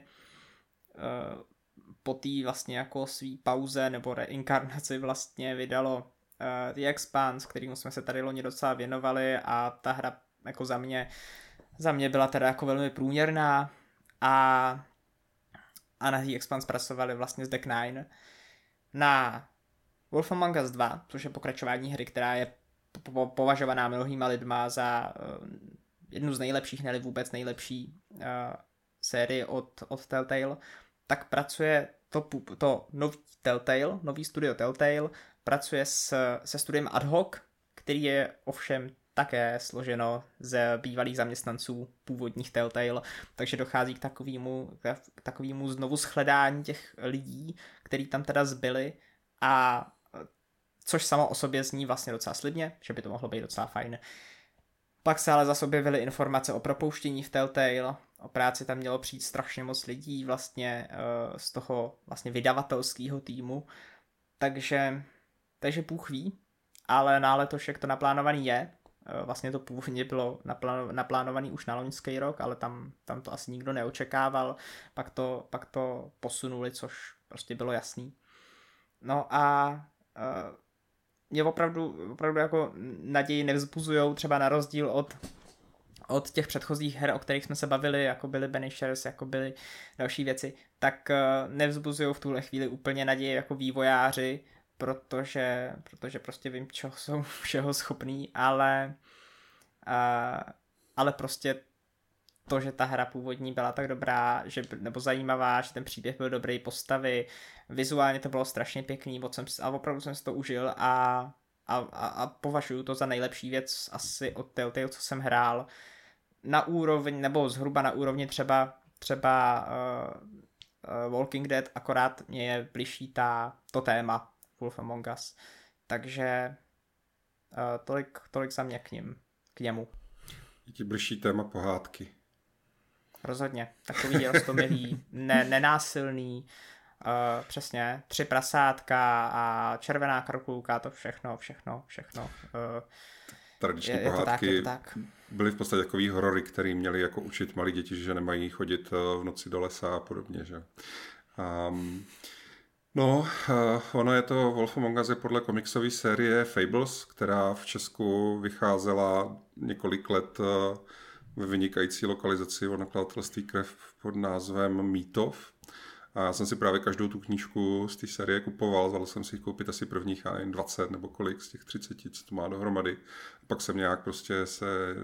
Po té vlastně jako svý pauze nebo reinkarnaci vlastně vydalo The Expanse, kterým jsme se tady loni docela věnovali, a ta hra jako za mě, za mě byla teda jako velmi průměrná, a, a na The Expanse pracovali vlastně z Deck nine. Na Wolf Among Us dva, což je pokračování hry, která je po- považovaná mnohýma lidma za uh, jednu z nejlepších, ne vůbec nejlepší uh, série od, od Telltale, tak pracuje to, to nový Telltale, nový studio Telltale, pracuje s, se studiem Ad hoc, který je ovšem také složeno ze bývalých zaměstnanců původních Telltale, takže dochází k takovému, k takovému znovu shledání těch lidí, kteří tam teda zbyli, a což samo o sobě zní vlastně docela slibně, že by to mohlo být docela fajn. Pak se ale zase objevily informace o propouštění v Telltale, o práci tam mělo přijít strašně moc lidí vlastně z toho vlastně vydavatelského týmu, takže, takže Bůh ví, ale na letošek to naplánovaný je. Vlastně to původně bylo naplánovaný už na loňský rok, ale tam, tam to asi nikdo neočekával, pak to, pak to posunuli, což prostě bylo jasný. No a uh, mě opravdu, opravdu jako naději nevzbuzujou, třeba na rozdíl od, od těch předchozích her, o kterých jsme se bavili, jako byly Banishers, jako byly další věci, tak uh, nevzbuzují v tuhle chvíli úplně naději jako vývojáři, protože, protože prostě vím, čeho jsou všeho schopný, ale, uh, ale prostě to, že ta hra původní byla tak dobrá, že, nebo zajímavá, že ten příběh byl dobrý, postavy, vizuálně to bylo strašně pěkný, moc jsem, a opravdu jsem si to užil, a, a, a, a považuji to za nejlepší věc asi od Telltale, co jsem hrál. Na úrovni, nebo zhruba na úrovni třeba, třeba uh, uh, Walking Dead, akorát mě je bližší ta, to téma Wolf Among Us. Takže uh, tolik, tolik za mě k ním, k němu. Je ti bližší téma pohádky. Rozhodně. Takový roztomilý, ne, nenásilný, uh, přesně, tři prasátka a červená krokulka, to všechno, všechno, všechno. Uh, Tradiční je, je pohádky to tak, je to tak. Byly v podstatě takový horory, který měli jako učit malí děti, že nemají chodit v noci do lesa a podobně, že? Um, no, uh, ono je to Wolf Among Us je podle komiksové série Fables, která v Česku vycházela několik let uh, ve vynikající lokalizaci o nakladatelství Krev pod názvem Mítov. A já jsem si právě každou tu knížku z té série kupoval, zvládl jsem si jich koupit asi prvních, já jen dvacet nebo kolik z těch třiceti, co to má dohromady. Pak jsem nějak prostě se,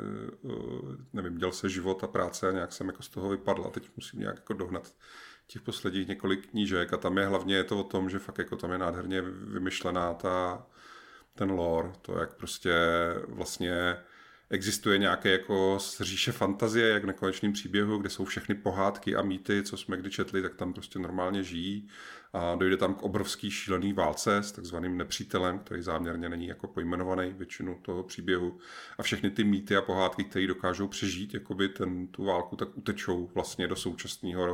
nevím, dělal se život a práce a nějak jsem jako z toho vypadl a teď musím nějak jako dohnat těch posledních několik knížek a tam je hlavně je to o tom, že fakt jako tam je nádherně vymyšlená ta, ten lore, to jak prostě vlastně existuje nějaké jako říše fantazie, jak v nekonečném příběhu, kde jsou všechny pohádky a mýty, co jsme kdy četli, tak tam prostě normálně žijí a dojde tam k obrovský šílený válce s takzvaným nepřítelem, který záměrně není jako pojmenovaný většinu toho příběhu a všechny ty mýty a pohádky, které dokážou přežít jakoby ten, tu válku, tak utečou vlastně do současného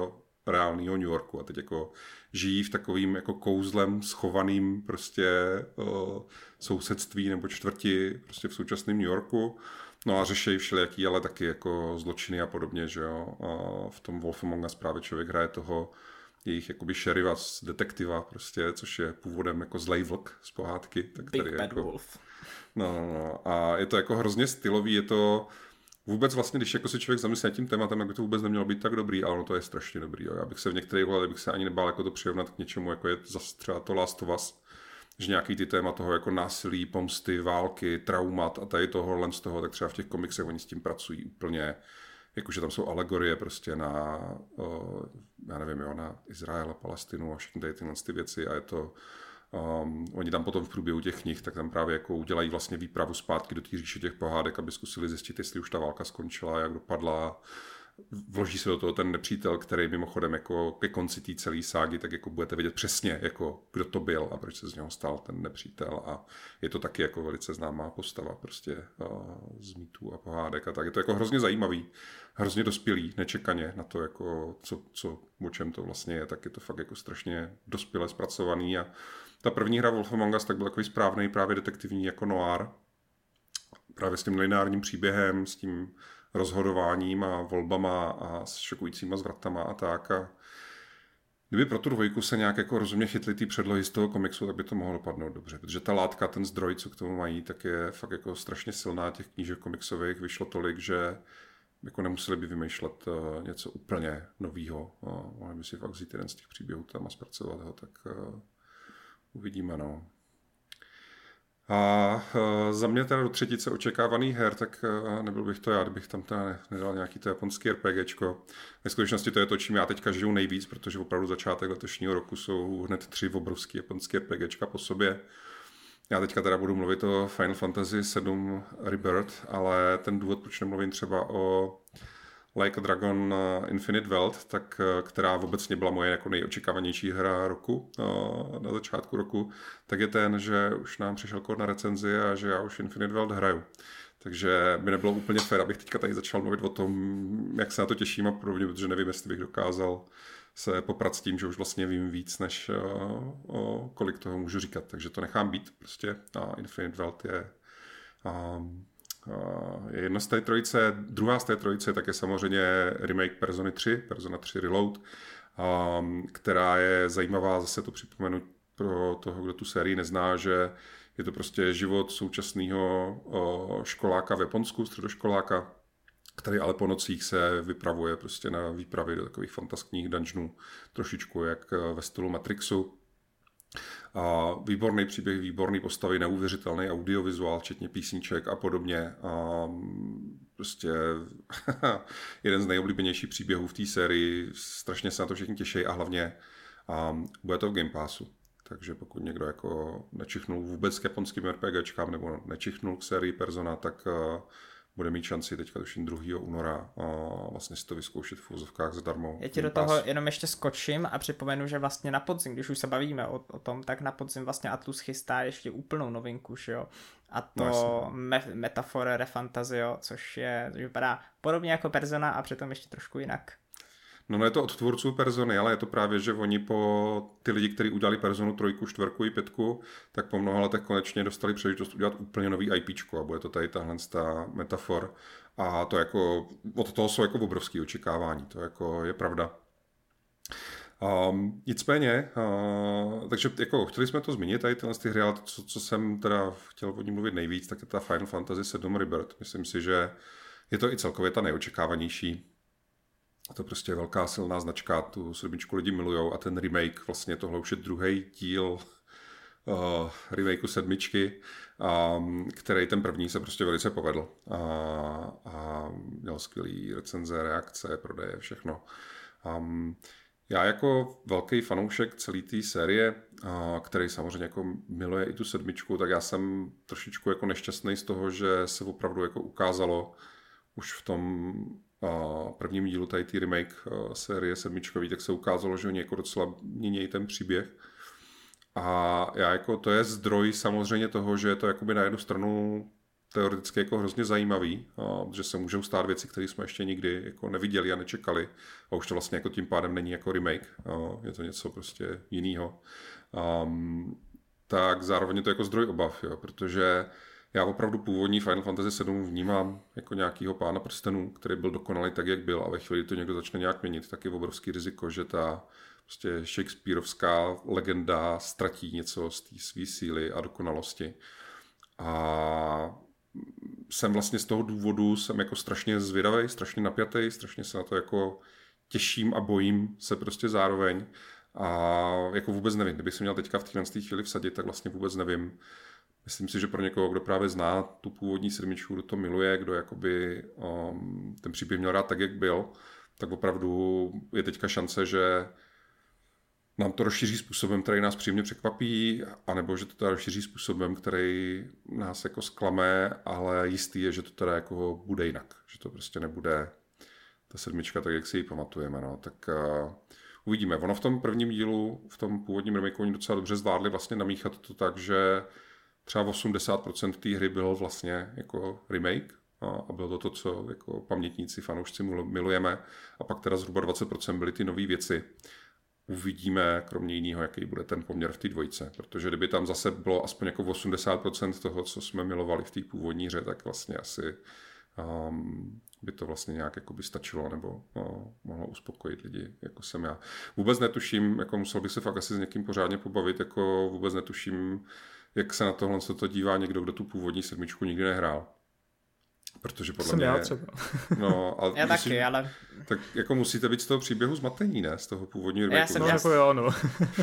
reálného New Yorku a teď jako žijí v takovým jako kouzlem schovaným prostě uh, sousedství nebo čtvrti prostě v současném New Yorku. No a řeší všelijaký, ale taky jako zločiny a podobně, že jo. A v tom Wolf Among Us právě člověk hraje toho jejich jakoby šerifa z detektiva prostě, což je původem jako zlej vlk z pohádky. Tak Big tady Bad jako, Wolf. No, no, no. A je to jako hrozně stylový, je to vůbec vlastně, když jako se člověk zamyslí nad tím tématem, jak by to vůbec nemělo být tak dobrý, ale ono to je strašně dobrý. Jo. Já bych se v některých hledech bych se ani nebál jako to přirovnat k něčemu, jako je zase třeba to Last of Us, že nějaký ty téma toho jako násilí, pomsty, války, traumat a tady tohohle z toho, tak třeba v těch komiksech oni s tím pracují úplně, jakože tam jsou alegorie prostě na, uh, já nevím, jo, na Izrael a Palestinu a všechny tady tyhle ty věci a je to, um, oni tam potom v průběhu těch knih, tak tam právě jako udělají vlastně výpravu zpátky do té říše těch pohádek, aby zkusili zjistit, jestli už ta válka skončila, jak dopadla. Vloží se do toho ten nepřítel, který mimochodem jako ke konci té celé ságy, tak jako budete vědět přesně, jako kdo to byl a proč se z něho stal ten nepřítel a je to taky jako velice známá postava prostě z mýtů a pohádek a tak. Je to jako hrozně zajímavý, hrozně dospělý, nečekaně na to, jako co, co, o čem to vlastně je, tak je to fakt jako strašně dospěle zpracovaný a ta první hra Wolf Among Us tak byl takový správný právě detektivní jako noir, právě s tím lineárním příběhem, s tím rozhodováním a volbama a s šokujícíma zvratama a tak. A kdyby pro tu dvojku se nějak jako rozumně chytli ty předlohy z toho komiksu, tak by to mohlo dopadnout dobře, protože ta látka, ten zdroj, co k tomu mají, tak je fakt jako strašně silná. Těch knížek komiksových vyšlo tolik, že jako nemuseli by vymýšlet uh, něco úplně novýho. Uh, mohli by si fakt vzít jeden z těch příběhů tam a zpracovat ho, tak uh, uvidíme, no. A uh, za mě teda do třetice očekávaných her, tak uh, nebyl bych to já, kdybych tam teda nedal nějaký to japonský RPGčko. Ve skutečnosti to je to, čím já teďka žiju nejvíc, protože opravdu začátek letošního roku jsou hned tři obrovský japonský RPGčka po sobě. Já teďka teda budu mluvit o Final Fantasy sedm Rebirth, ale ten důvod, proč nemluvím třeba o Like a Dragon Infinite Wealth, tak, která obecně byla moje jako nejočekávanější hra roku na začátku roku, tak je ten, že už nám přišel kód na recenzi a že já už Infinite Wealth hraju. Takže by nebylo úplně fér, abych teďka tady začal mluvit o tom, jak se na to těším a podobně, protože nevím, jestli bych dokázal se poprat s tím, že už vlastně vím víc, než o, o kolik toho můžu říkat. Takže to nechám být prostě. A Infinite Wealth je... Um, je jedna z té trojice, druhá z té trojice, tak je samozřejmě remake Persony tři, Persona tři Reload, um, která je zajímavá, zase to připomenu pro toho, kdo tu sérii nezná, že je to prostě život současného uh, školáka v Japonsku, středoškoláka, který ale po nocích se vypravuje prostě na výpravy do takových fantastických dungeonů, trošičku jak ve stylu Matrixu. A výborný příběh, výborný postavy, neuvěřitelný audiovizuál, včetně písniček a podobně. A prostě jeden z nejoblíbenějších příběhů v té sérii, strašně se na to všichni těší a hlavně a bude to v Game Passu. Takže pokud někdo jako nečichnul vůbec k japonským RPGčkám nebo nečichnul k sérii Persona, tak bude mít šanci teďka tuším druhého února a vlastně si to vyzkoušet v úzovkách zadarmo. Já ti do toho jenom ještě skočím a připomenu, že vlastně na podzim, když už se bavíme o, o tom, tak na podzim vlastně Atlus chystá ještě úplnou novinku, že jo? A to no, me- Metafor Refantazio, což je, což vypadá podobně jako Persona a přitom ještě trošku jinak. No, no je to od tvůrců Persony, ale je to právě, že oni po ty lidi, kteří udělali Personu trojku, čtvrku i pětku, tak po mnoha letech konečně dostali příležitost udělat úplně nový IPčko a bude to tady tahle ta Metafor a to jako, od toho jsou jako obrovský očekávání, to jako je pravda. Um, nicméně, uh, takže jako chtěli jsme to zmínit, tady tyhle ty hry, ale co, co jsem teda chtěl o ní mluvit nejvíc, tak je ta Final Fantasy sedm Rebirth. Myslím si, že je to i celkově ta nejočekávanější. To prostě je velká silná značka, tu sedmičku lidi milujou a ten remake, vlastně tohle už je druhý díl uh, remakeu sedmičky, um, který ten první se prostě velice povedl a, a měl skvělý recenze, reakce, prodeje, všechno. Um, já jako velký fanoušek celé té série, uh, který samozřejmě jako miluje i tu sedmičku, tak já jsem trošičku jako nešťastný z toho, že se opravdu jako ukázalo už v tom a prvním dílu tady ty remake uh, série sedmičkový, tak se ukázalo, že oni jako docela mění ten příběh. A já jako, to je zdroj samozřejmě toho, že je to jakoby na jednu stranu teoreticky jako hrozně zajímavý, že se můžou stát věci, které jsme ještě nikdy jako neviděli a nečekali. A už to vlastně jako tím pádem není jako remake, je to něco prostě jiného. Um, tak zároveň je to jako zdroj obav, jo, protože já opravdu původní Final Fantasy sedm vnímám jako nějakýho pána prstenů, který byl dokonalý tak, jak byl, a ve chvíli, kdy to někdo začne nějak měnit, tak je obrovský riziko, že ta prostě shakespearovská legenda ztratí něco z té své síly a dokonalosti. A jsem vlastně z toho důvodu jsem jako strašně zvědavej, strašně napjatý, strašně se na to jako těším a bojím se prostě zároveň. A jako vůbec nevím, kdybych se měl teďka v téhle chvíli vsadit, tak vlastně vůbec nevím. Myslím si, že pro někoho, kdo právě zná tu původní sedmičku, kdo to miluje, kdo jakoby um, ten příběh měl rád tak, jak byl, tak opravdu je teďka šance, že nám to rozšíří způsobem, který nás příjemně překvapí, anebo že to teda rozšíří způsobem, který nás jako zklame, ale jistý je, že to teda jako bude jinak. Že to prostě nebude ta sedmička tak, jak si ji pamatujeme. No. Tak uh, uvidíme. Ono v tom prvním dílu, v tom původním remakeu oni docela dobře zvládli vlastně namíchat to tak, že třeba osmdesát procent té hry bylo vlastně jako remake a bylo to to, co jako pamětníci, fanoušci milujeme, a pak teda zhruba dvacet procent byly ty nové věci. Uvidíme, kromě jiného, jaký bude ten poměr v té dvojce, protože kdyby tam zase bylo aspoň jako osmdesát procent toho, co jsme milovali v té původní hře, tak vlastně asi um, by to vlastně nějak jako by stačilo, nebo no, mohlo uspokojit lidi, jako jsem já. Vůbec netuším, jako musel bych se fakt asi s někým pořádně pobavit, jako vůbec netuším, jak se na tohle se to dívá někdo, kdo tu původní sedmičku nikdy nehrál. Protože podle jsem mě... já třeba. No, ale já musí, taky, ale... Tak jako musíte být z toho příběhu zmatení, ne? Z toho původního remakeu. Já jsem no, jako jo, no.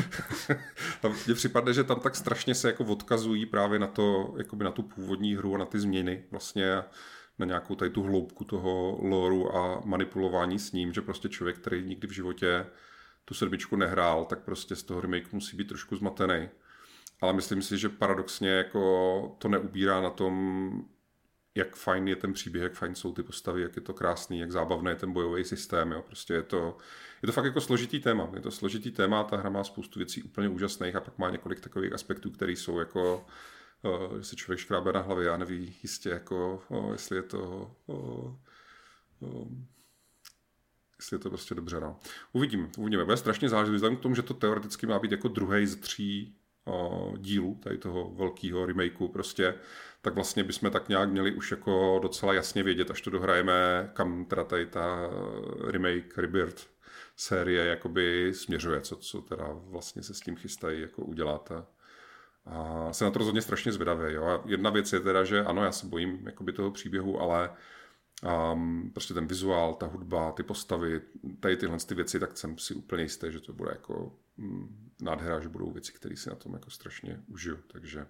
Tam mně připadne, že tam tak strašně se jako odkazují právě na to, jakoby na tu původní hru a na ty změny, vlastně na nějakou tady tu hloubku toho loreu a manipulování s ním, že prostě člověk, který nikdy v životě tu sedmičku nehrál, tak prostě z toho remakeu musí být trošku zmatený. Ale myslím si, že paradoxně jako to neubírá na tom, jak fajn je ten příběh, jak fajn jsou ty postavy, jak je to krásný, jak zábavný je ten bojový systém. Jo. Prostě je to, je to fakt jako složitý téma. Je to složitý téma, ta hra má spoustu věcí úplně úžasných a pak má několik takových aspektů, které jsou jako, uh, že se člověk škrábe na hlavě a neví jistě, jako, uh, jestli je to... Uh, uh, jestli je to prostě dobře. No. Uvidíme, uvidíme. Bude strašně záležet, vzhledem k tomu, že to teoreticky má být jako druhý z tří dílu tady toho velkého remakeu prostě, tak vlastně bychom tak nějak měli už jako docela jasně vědět, až to dohrajeme, kam teda tady ta remake, rebirth série jakoby směřuje, co, co teda vlastně se s tím chystají jako udělat. A, a jsem na to rozhodně strašně zvědavý. Jo. A jedna věc je teda, že ano, já se bojím jakoby toho příběhu, ale um, prostě ten vizuál, ta hudba, ty postavy, tady tyhle ty věci, tak jsem si úplně jistý, že to bude jako mm, nádhera, že budou věci, které si na tom jako strašně užiju, takže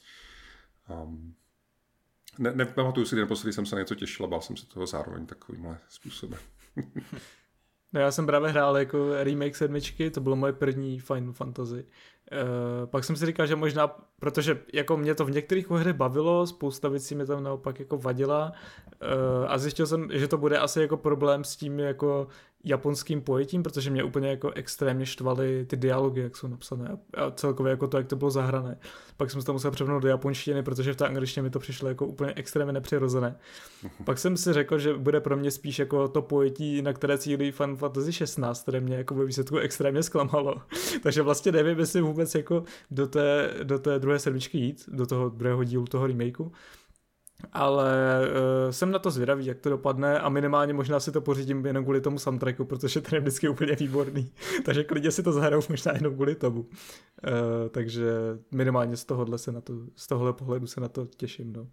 um, ne, nepamatuju si, kdy naposledy jsem se na něco těšil a bál jsem se toho zároveň takovýmhle způsobem. No, já jsem právě hrál jako remake sedmičky, to bylo moje první Final Fantasy. Uh, pak jsem si říkal, že možná, protože jako mě to v některých hrách bavilo, spousta věcí mi tam naopak jako vadila uh, a zjistil jsem, že to bude asi jako problém s tím jako japonským pojetím, protože mě úplně jako extrémně štvaly ty dialogy, jak jsou napsané a celkově jako to, jak to bylo zahrané. Pak jsem se to musel přepnout do japonštiny, protože v té angličtině mi to přišlo jako úplně extrémně nepřirozené. Pak jsem si řekl, že bude pro mě spíš jako to pojetí, na které cílí Final Fantasy šestnáct, které mě jako ve výsledku extrémně zklamalo. Takže vlastně nevím, jestli vůbec jako do té, do té druhé sedmičky jít, do toho druhého dílu toho remakeu. Ale uh, jsem na to zvědavý, jak to dopadne a minimálně možná si to pořídím jenom kvůli tomu soundtracku, protože ten je vždycky úplně výborný. Takže klidně si to zahraju možná jenom kvůli tomu. Uh, takže minimálně z tohohle se na to, z tohohle pohledu se na to těším. No.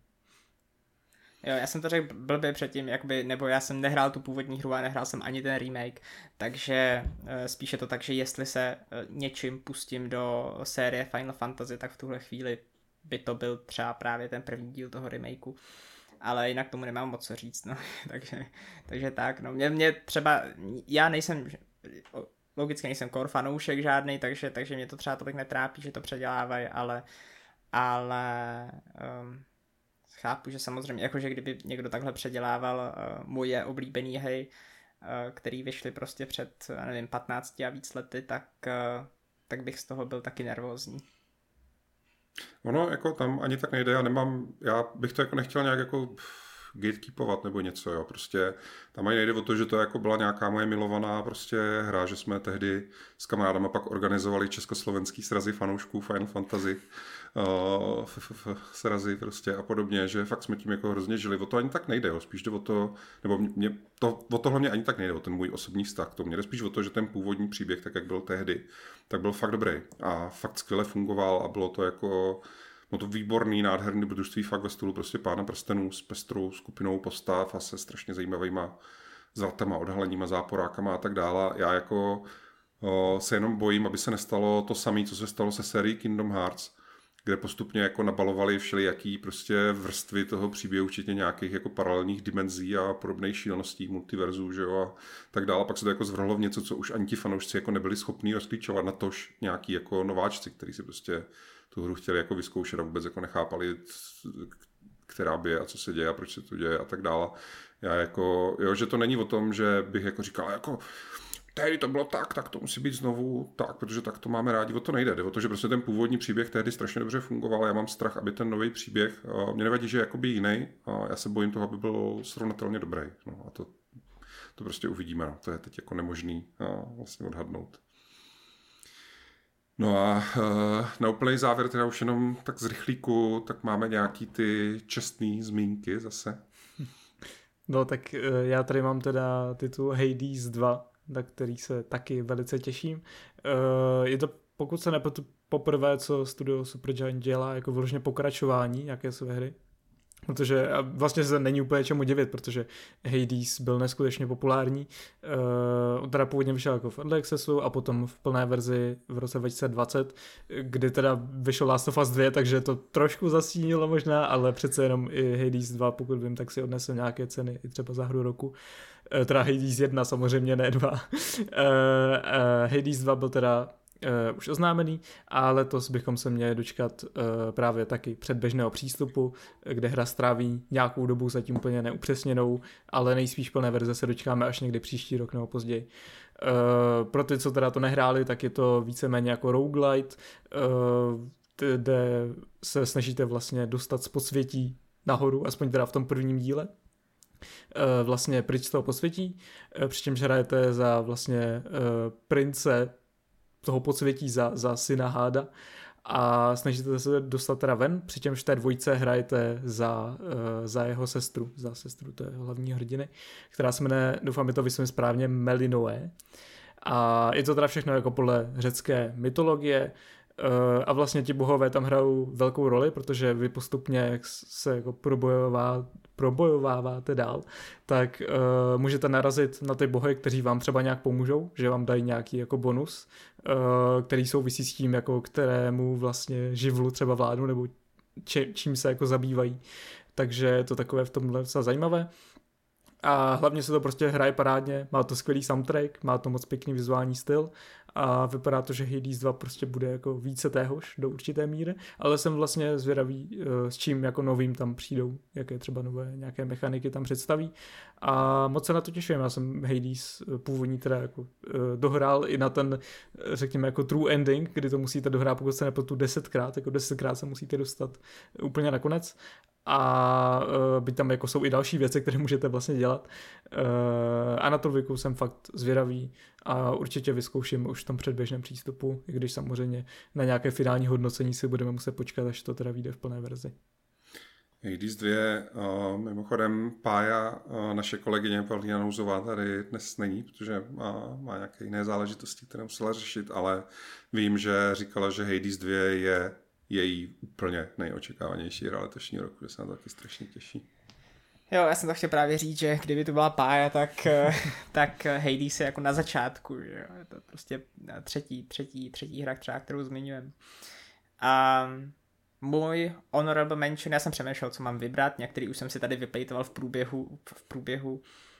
Jo, já jsem to řekl blbě předtím, jakoby, nebo já jsem nehrál tu původní hru a nehrál jsem ani ten remake, takže uh, spíše to tak, že jestli se uh, něčím pustím do série Final Fantasy, tak v tuhle chvíli by to byl třeba právě ten první díl toho remakeu. Ale jinak tomu nemám moc co říct, no. takže, takže tak, no. Mě, mě třeba, já nejsem, logicky nejsem core fanoušek žádnej, takže, takže mě to třeba tolik netrápí, že to předělávají, ale, ale um, chápu, že samozřejmě, jakože kdyby někdo takhle předělával uh, moje oblíbený hry, uh, který vyšly prostě před, nevím, patnácti a víc lety, tak, uh, tak bych z toho byl taky nervózní. Ono jako tam ani tak nejde, já nemám, já bych to jako nechtěl nějak jako gatekeepovat nebo něco, jo, prostě tam ani nejde o to, že to jako byla nějaká moje milovaná prostě hra, že jsme tehdy s kamarádama pak organizovali československý srazy fanoušků Final Fantasy, uh, f, f, f, srazy prostě a podobně, že fakt jsme tím jako hrozně žili, o to ani tak nejde, jo, spíš jde o to, nebo mě, to, o tohle mě ani tak nejde, o ten můj osobní vztah, to mě jde spíš o to, že ten původní příběh, tak jak byl tehdy, tak byl fakt dobrý a fakt skvěle fungoval a bylo to jako no to výborný, nádherný dobrodružství fakt ve stylu prostě Pána prstenů s pestrou skupinou postav a se strašně zajímavýma zvrtama, odhaleníma, záporákama a tak dále. Já jako o, se jenom bojím, aby se nestalo to samé, co se stalo se sérií Kingdom Hearts, kde postupně jako nabalovali všelijaký prostě vrstvy toho příběhu, včetně nějakých jako paralelních dimenzí a podobných šíleností multiverzů, že jo, a tak dále. Pak se to jako zvrhlo v něco, co už ani ti fanoušci jako nebyli schopní rozklíčovat, natož nějaký jako nováčci, kteří si prostě tu hru chtěli jako vyzkoušet a vůbec jako nechápali, která by je a co se děje a proč se to děje a tak dále. Já jako, jo, že to není o tom, že bych jako říkal, jako tehdy to bylo tak, tak to musí být znovu tak, protože tak to máme rádi, o to nejde. Jde o to, že prostě ten původní příběh tehdy strašně dobře fungoval a já mám strach, aby ten nový příběh, mě nevadí, že je jakoby jiný, a já se bojím toho, aby byl srovnatelně dobrý. No a to, to prostě uvidíme, no. To je teď jako nemožný vlastně odhadnout. No a uh, na úplný závěr teda už jenom tak z rychlíku, tak máme nějaký ty čestný zmínky zase. No tak uh, já tady mám teda titul Hades dva, na který se taky velice těším. Uh, je to, pokud se nepletu, poprvé, co studio Supergiant dělá jako vyloženě pokračování nějaké své hry. Protože vlastně se není úplně čemu divit, protože Hades byl neskutečně populární. Uh, teda původně vyšel jako v Early Accessu a potom v plné verzi v roce dva tisíce dvacet, kdy teda vyšel Last of Us dva, takže to trošku zasínilo možná, ale přece jenom i Hades dva, pokud vím, tak si odnesl nějaké ceny i třeba za hru roku. Uh, teda Hades jedna, samozřejmě ne dva. uh, uh, Hades dva byl teda Uh, už oznámený a letos bychom se měli dočkat uh, právě taky předběžného přístupu, kde hra stráví nějakou dobu zatím úplně neupřesněnou, ale nejspíš plné verze se dočkáme až někdy příští rok nebo později. Uh, pro ty, co teda to nehráli, tak je to víceméně jako roguelite, uh, kde se snažíte vlastně dostat z podsvětí nahoru, aspoň teda v tom prvním díle. Uh, vlastně pryč z toho podsvětí, uh, přičemž hrajete za vlastně uh, prince toho podsvětí za, za syna Háda a snažíte se dostat teda ven, přičemž v té dvojce hrajete za, uh, za jeho sestru, za sestru té hlavní hrdiny, která se jmenuje, doufám, je to vyslovím správně, Melinoe. A je to teda všechno jako podle řecké mytologie uh, a vlastně ti bohové tam hrajou velkou roli, protože vy postupně, jak se jako probojová, probojováváte dál, tak uh, můžete narazit na ty bohy, kteří vám třeba nějak pomůžou, že vám dají nějaký jako bonus, uh, který souvisí s tím, jako kterému vlastně živlu třeba vládnu, nebo či, čím se jako zabývají. Takže je to takové v tomhle docela zajímavé. A hlavně se to prostě hraje parádně, má to skvělý soundtrack, má to moc pěkný vizuální styl a vypadá to, že Hades dva prostě bude jako více téhož do určité míry, ale jsem vlastně zvědavý, s čím jako novým tam přijdou, jaké třeba nové nějaké mechaniky tam představí a moc se na to těším. Já jsem Hades původní teda jako dohrál i na ten, řekněme, jako true ending, kdy to musíte dohrát, pokud se nepletu desetkrát, jako desetkrát se musíte dostat úplně na konec. A uh, byť tam jako jsou i další věci, které můžete vlastně dělat. Uh, a na trojku jsem fakt zvědavý a určitě vyzkouším už v tom předběžném přístupu, i když samozřejmě na nějaké finální hodnocení si budeme muset počkat, až to teda vyjde v plné verzi. Hades dva, uh, mimochodem Pája, uh, naše kolegyně Pavlína Nouzová tady dnes není, protože má, má nějaké jiné záležitosti, které musela řešit, ale vím, že říkala, že Hades dva je její úplně nejočekávanější hra letošního roku, že se na to taky strašně těší. Jo, já jsem to chtěl právě říct, že kdyby to byla Pája, tak, tak Hades je jako na začátku, že jo? Je to prostě třetí, třetí, třetí hra, třeba, kterou zmiňujeme. A můj honorable mention, já jsem přemýšlel, co mám vybrat, některý už jsem si tady vyplejtoval v průběhu, v průběhu uh,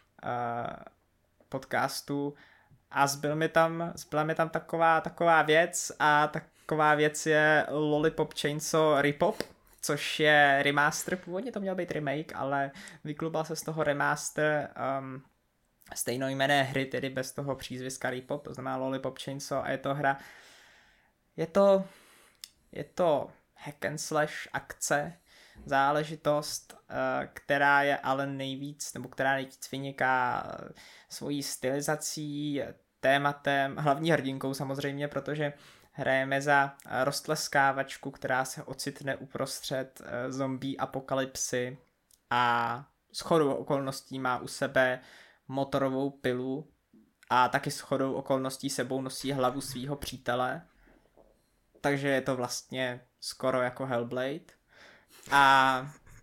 podcastu a zbyl mi tam, zbyla mi tam taková, taková věc a tak Taková věc je Lollipop Chainsaw Repop, což je remaster, původně to měl být remake, ale vyklubal se z toho remaster um, stejnojmenné hry, tedy bez toho přízviska Repop, to znamená Lollipop Chainsaw a je to hra, je to, je to hack and slash akce záležitost, která je ale nejvíc, nebo která nejvíc vyniká svojí stylizací, tématem, hlavní hrdinkou samozřejmě, protože hrajeme za roztleskávačku, která se ocitne uprostřed zombie apokalypsy a shodou okolností má u sebe motorovou pilu a taky shodou okolností sebou nosí hlavu svýho přítele. Takže je to vlastně skoro jako Hellblade. A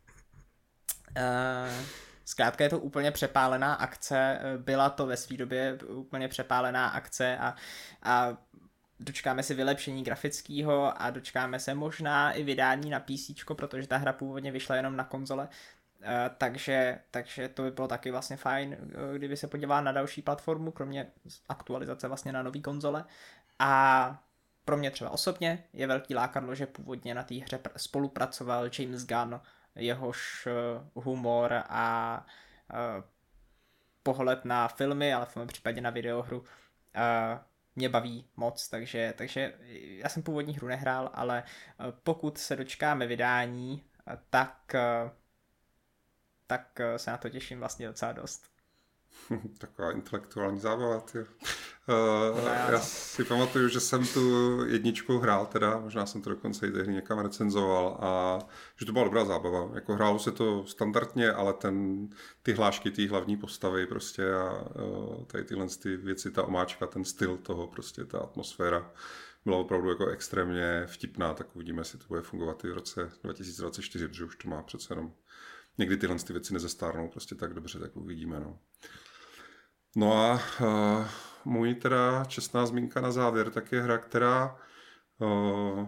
uh, zkrátka je to úplně přepálená akce, byla to ve své době úplně přepálená akce a, a dočkáme se vylepšení grafického a dočkáme se možná i vydání na PCčko, protože ta hra původně vyšla jenom na konzole, uh, takže, takže to by bylo taky vlastně fajn, kdyby se podívala na další platformu, kromě aktualizace vlastně na nový konzole. A pro mě třeba osobně je velký lákadlo, že původně na té hře spolupracoval James Gunn, jehož humor a uh, pohled na filmy, ale v tom případě na videohru, uh, mě baví moc, takže, takže já jsem původní hru nehrál, ale uh, pokud se dočkáme vydání, uh, tak, uh, tak uh, se na to těším vlastně docela dost. Taková intelektuální zábava, ty. Uh, já si pamatuju, že jsem tu jedničku hrál teda, možná jsem to dokonce i tehdy někam recenzoval a že to byla dobrá zábava. Jako hrálo se to standardně, ale ten, ty hlášky, ty hlavní postavy prostě a uh, tady tyhle ty věci, ta omáčka, ten styl toho prostě, ta atmosféra byla opravdu jako extrémně vtipná, tak uvidíme, jestli to bude fungovat i v roce dva tisíce dvacet čtyři, protože už to má přece jenom někdy tyhle ty věci nezestárnou prostě tak dobře, tak uvidíme, no. No a uh, můj teda čestná zmínka na závěr, tak je hra, která uh,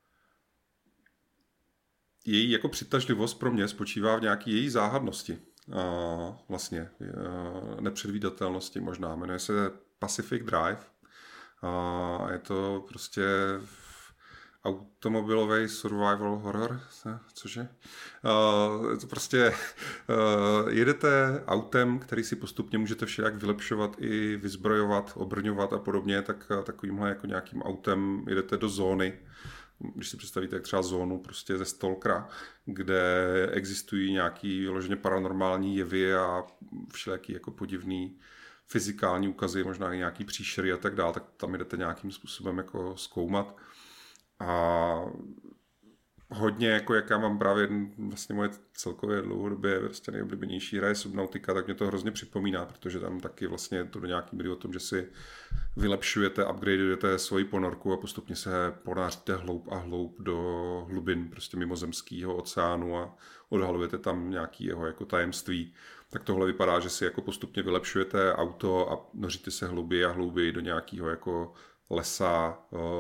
její jako přitažlivost pro mě spočívá v nějaké její záhadnosti. Uh, vlastně uh, nepředvídatelnosti možná. Jmenuje se Pacific Drive. Uh, je to prostě automobilový survival horror, cože? Uh, je to prostě uh, jedete autem, který si postupně můžete všelijak vylepšovat i vyzbrojovat, obrňovat a podobně, tak takovýmhle jako nějakým autem jedete do zóny. Když si představíte jak třeba zónu prostě ze Stalkera, kde existují nějaký vyloženě paranormální jevy a všelijaký jako podivný fyzikální úkazy, možná i nějaký příšery a tak dále, tak tam jdete nějakým způsobem jako zkoumat. A hodně, jako jaká mám právě vlastně moje celkově dlouhodobě prostě nejoblíbenější hra je Subnautica, tak mě to hrozně připomíná, protože tam taky vlastně to do nějaký míry o tom, že si vylepšujete, upgradeujete svoji ponorku a postupně se ponáříte hloub a hloub do hlubin prostě mimozemského oceánu a odhalujete tam nějaký jeho jako tajemství. Tak tohle vypadá, že si jako postupně vylepšujete auto a noříte se hlouběji a hlouběji do nějakého jako lesa,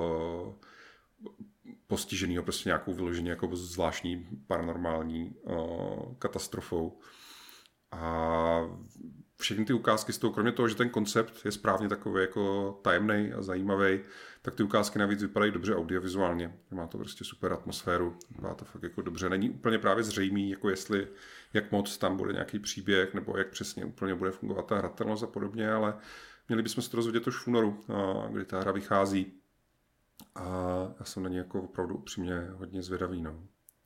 postiženýho prostě nějakou vyloženě jako zvláštní paranormální uh, katastrofou. A všechny ty ukázky z toho, kromě toho, že ten koncept je správně takový jako tajemný a zajímavý, tak ty ukázky navíc vypadají dobře audiovizuálně. Má to prostě super atmosféru, má to fakt jako dobře. Není úplně právě zřejmý, jako jestli, jak moc tam bude nějaký příběh, nebo jak přesně úplně bude fungovat ta hratelnost a podobně, ale měli bychom se to rozvědět už v únoru, kdy ta hra vychází. A já jsem na ně jako opravdu upřímně hodně zvědavý. No.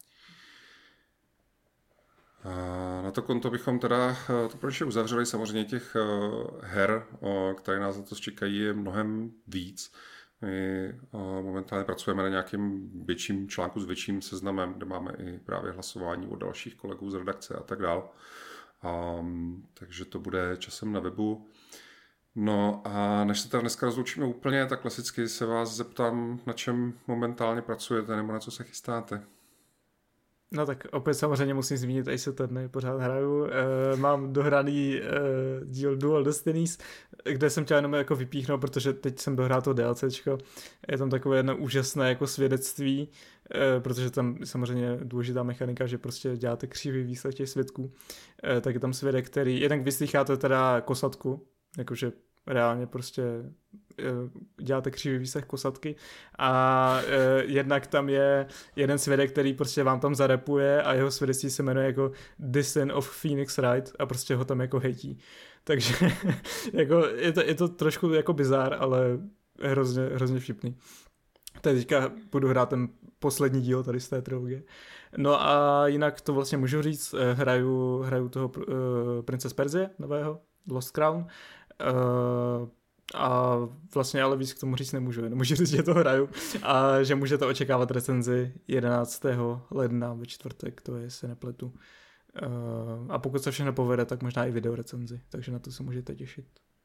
A na to konto bychom teda to proč uzavřeli. Samozřejmě těch her, které nás za to čekají, je mnohem víc. My momentálně pracujeme na nějakém větším článku s větším seznamem, kde máme i právě hlasování od dalších kolegů z redakce a tak dál. Um, takže to bude časem na webu. No a než se teda dneska rozloučíme úplně, tak klasicky se vás zeptám, na čem momentálně pracujete nebo na co se chystáte. No tak opět samozřejmě musím zmínit Ace Attorney, pořád hraju. E, mám dohraný e, díl Dual Destinies, kde jsem chtěl jenom jako vypíchnout, protože teď jsem dohrál to DLCčko. Je tam takové jedno úžasné jako svědectví, e, protože tam samozřejmě důležitá mechanika, že prostě děláte křivý výslech těch svědků. E, tak je tam svědek, který jednak vyslýcháte teda kosatku, jakože reálně prostě děláte křivý výslech kosatky a e, jednak tam je jeden svědek, který prostě vám tam zarepuje a jeho svědectví se jmenuje jako Descent of Phoenix Wright a prostě ho tam jako hejtí. Takže jako je, to, je to trošku jako bizár, ale hrozně, hrozně vtipný. Teď teďka budu hrát ten poslední díl tady z té trilogie. No a jinak to vlastně můžu říct, hraju, hraju toho uh, Prince z Perzie, nového, Lost Crown. Uh, a vlastně ale víc k tomu říct nemůžu, jenom můžu říct, že to hraju a že můžete očekávat recenzi jedenáctého ledna ve čtvrtek, to je, se nepletu. Uh, a pokud se všechno povede, tak možná i video recenzi, takže na to se můžete těšit.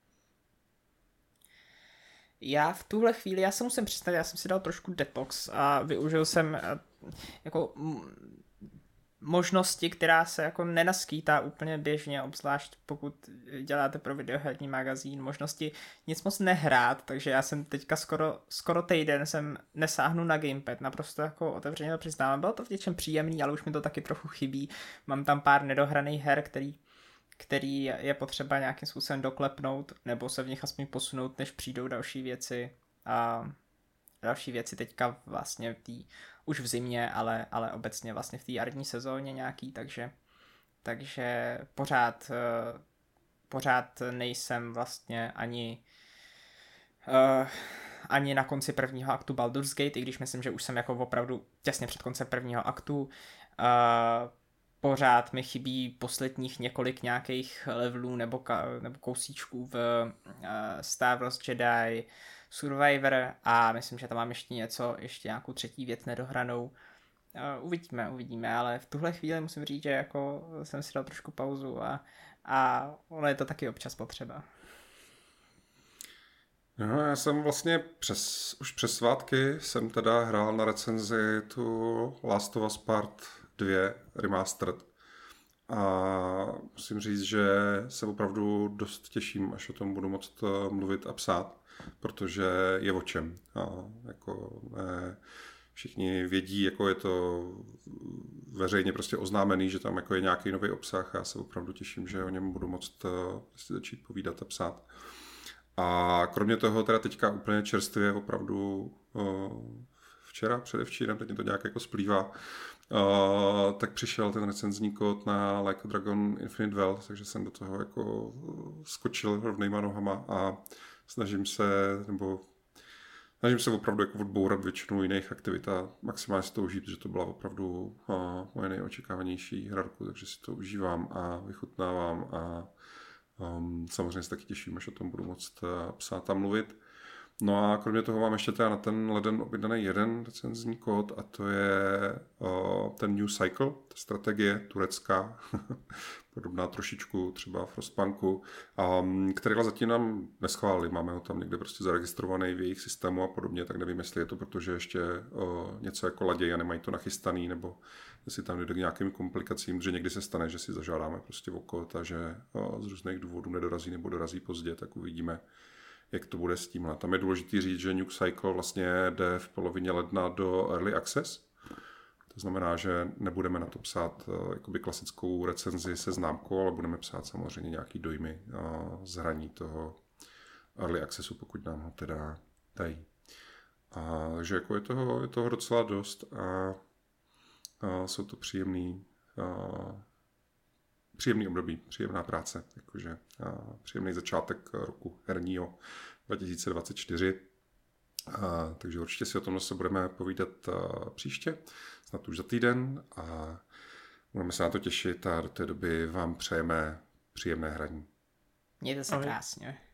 Já v tuhle chvíli, já se musím přiznat, já jsem si dal trošku detox a využil jsem jako možnosti, která se jako nenaskýtá úplně běžně, obzvlášť pokud děláte pro videoherní magazín, možnosti nic moc nehrát, takže já jsem teďka skoro, skoro týden jsem nesáhnu na gamepad, naprosto jako otevřeně to přiznávám, bylo to v něčem příjemný, ale už mi to taky trochu chybí, mám tam pár nedohraných her, který který je potřeba nějakým způsobem doklepnout, nebo se v nich aspoň posunout, než přijdou další věci. A další věci teďka vlastně v tý, už v zimě, ale, ale obecně vlastně v té jarní sezóně nějaký, takže, takže pořád, pořád nejsem vlastně ani uh, ani na konci prvního aktu Baldur's Gate, i když myslím, že už jsem jako opravdu těsně před koncem prvního aktu. Uh, Pořád mi chybí posledních několik nějakých levelů nebo, ka- nebo kousíčků v uh, Star Wars Jedi Survivor a myslím, že tam mám ještě něco, ještě nějakou třetí věc nedohranou. Uh, uvidíme, uvidíme, ale v tuhle chvíli musím říct, že jako jsem si dal trošku pauzu a, a ono je to taky občas potřeba. No, já jsem vlastně přes, už přes svátky jsem teda hrál na recenzi tu Last of Us Part dva Remastered a musím říct, že se opravdu dost těším, až o tom budu moct mluvit a psát, protože je o čem. A jako, ne, všichni vědí, jako je to veřejně prostě oznámený, že tam jako je nějaký nový obsah a já se opravdu těším, že o něm budu moct prostě začít povídat a psát. A kromě toho teda teďka úplně čerstvě opravdu včera, předevčírem, teď mě to nějak jako splývá, Uh, tak přišel ten recenzní kód na Like a Dragon Infinite Wealth, takže jsem do toho jako skočil rovnejma nohama a snažím se, nebo snažím se opravdu jako odbourat většinu jiných aktivit a maximálně si to užít, protože to byla opravdu uh, moje nejočekávanější hra roku, takže si to užívám a vychutnávám a um, samozřejmě se taky těším, až o tom budu moct uh, psát a mluvit. No a kromě toho mám ještě teda na ten leden objednaný jeden recenzní kód a to je uh, ten New Cycle, ta strategie turecká, podobná trošičku třeba Frostpunku, um, který zatím nám neschválili, máme ho tam někde prostě zaregistrovaný v jejich systému a podobně, tak nevím, jestli je to, protože ještě uh, něco jako ladějí a nemají to nachystaný, nebo jestli tam jde k nějakým komplikacím, že někdy se stane, že si zažádáme prostě o kód a že uh, z různých důvodů nedorazí nebo dorazí pozdě, tak uvidíme, jak to bude s tímhle. Tam je důležité říct, že New Cycle vlastně jde v polovině ledna do Early Access. To znamená, že nebudeme na to psát uh, jakoby klasickou recenzi se známkou, ale budeme psát samozřejmě nějaký dojmy uh, z hraní toho Early Accessu, pokud nám ho teda dají. A, takže jako je, toho, je toho docela dost a, a jsou to příjemný, a, příjemný období, příjemná práce, jakože a, příjemný začátek roku herního dva tisíce dvacet čtyři. A, takže určitě si o tomhle se budeme povídat a, příště, snad už za týden a budeme se na to těšit a do té doby vám přejeme příjemné hraní. Mějte se krásně.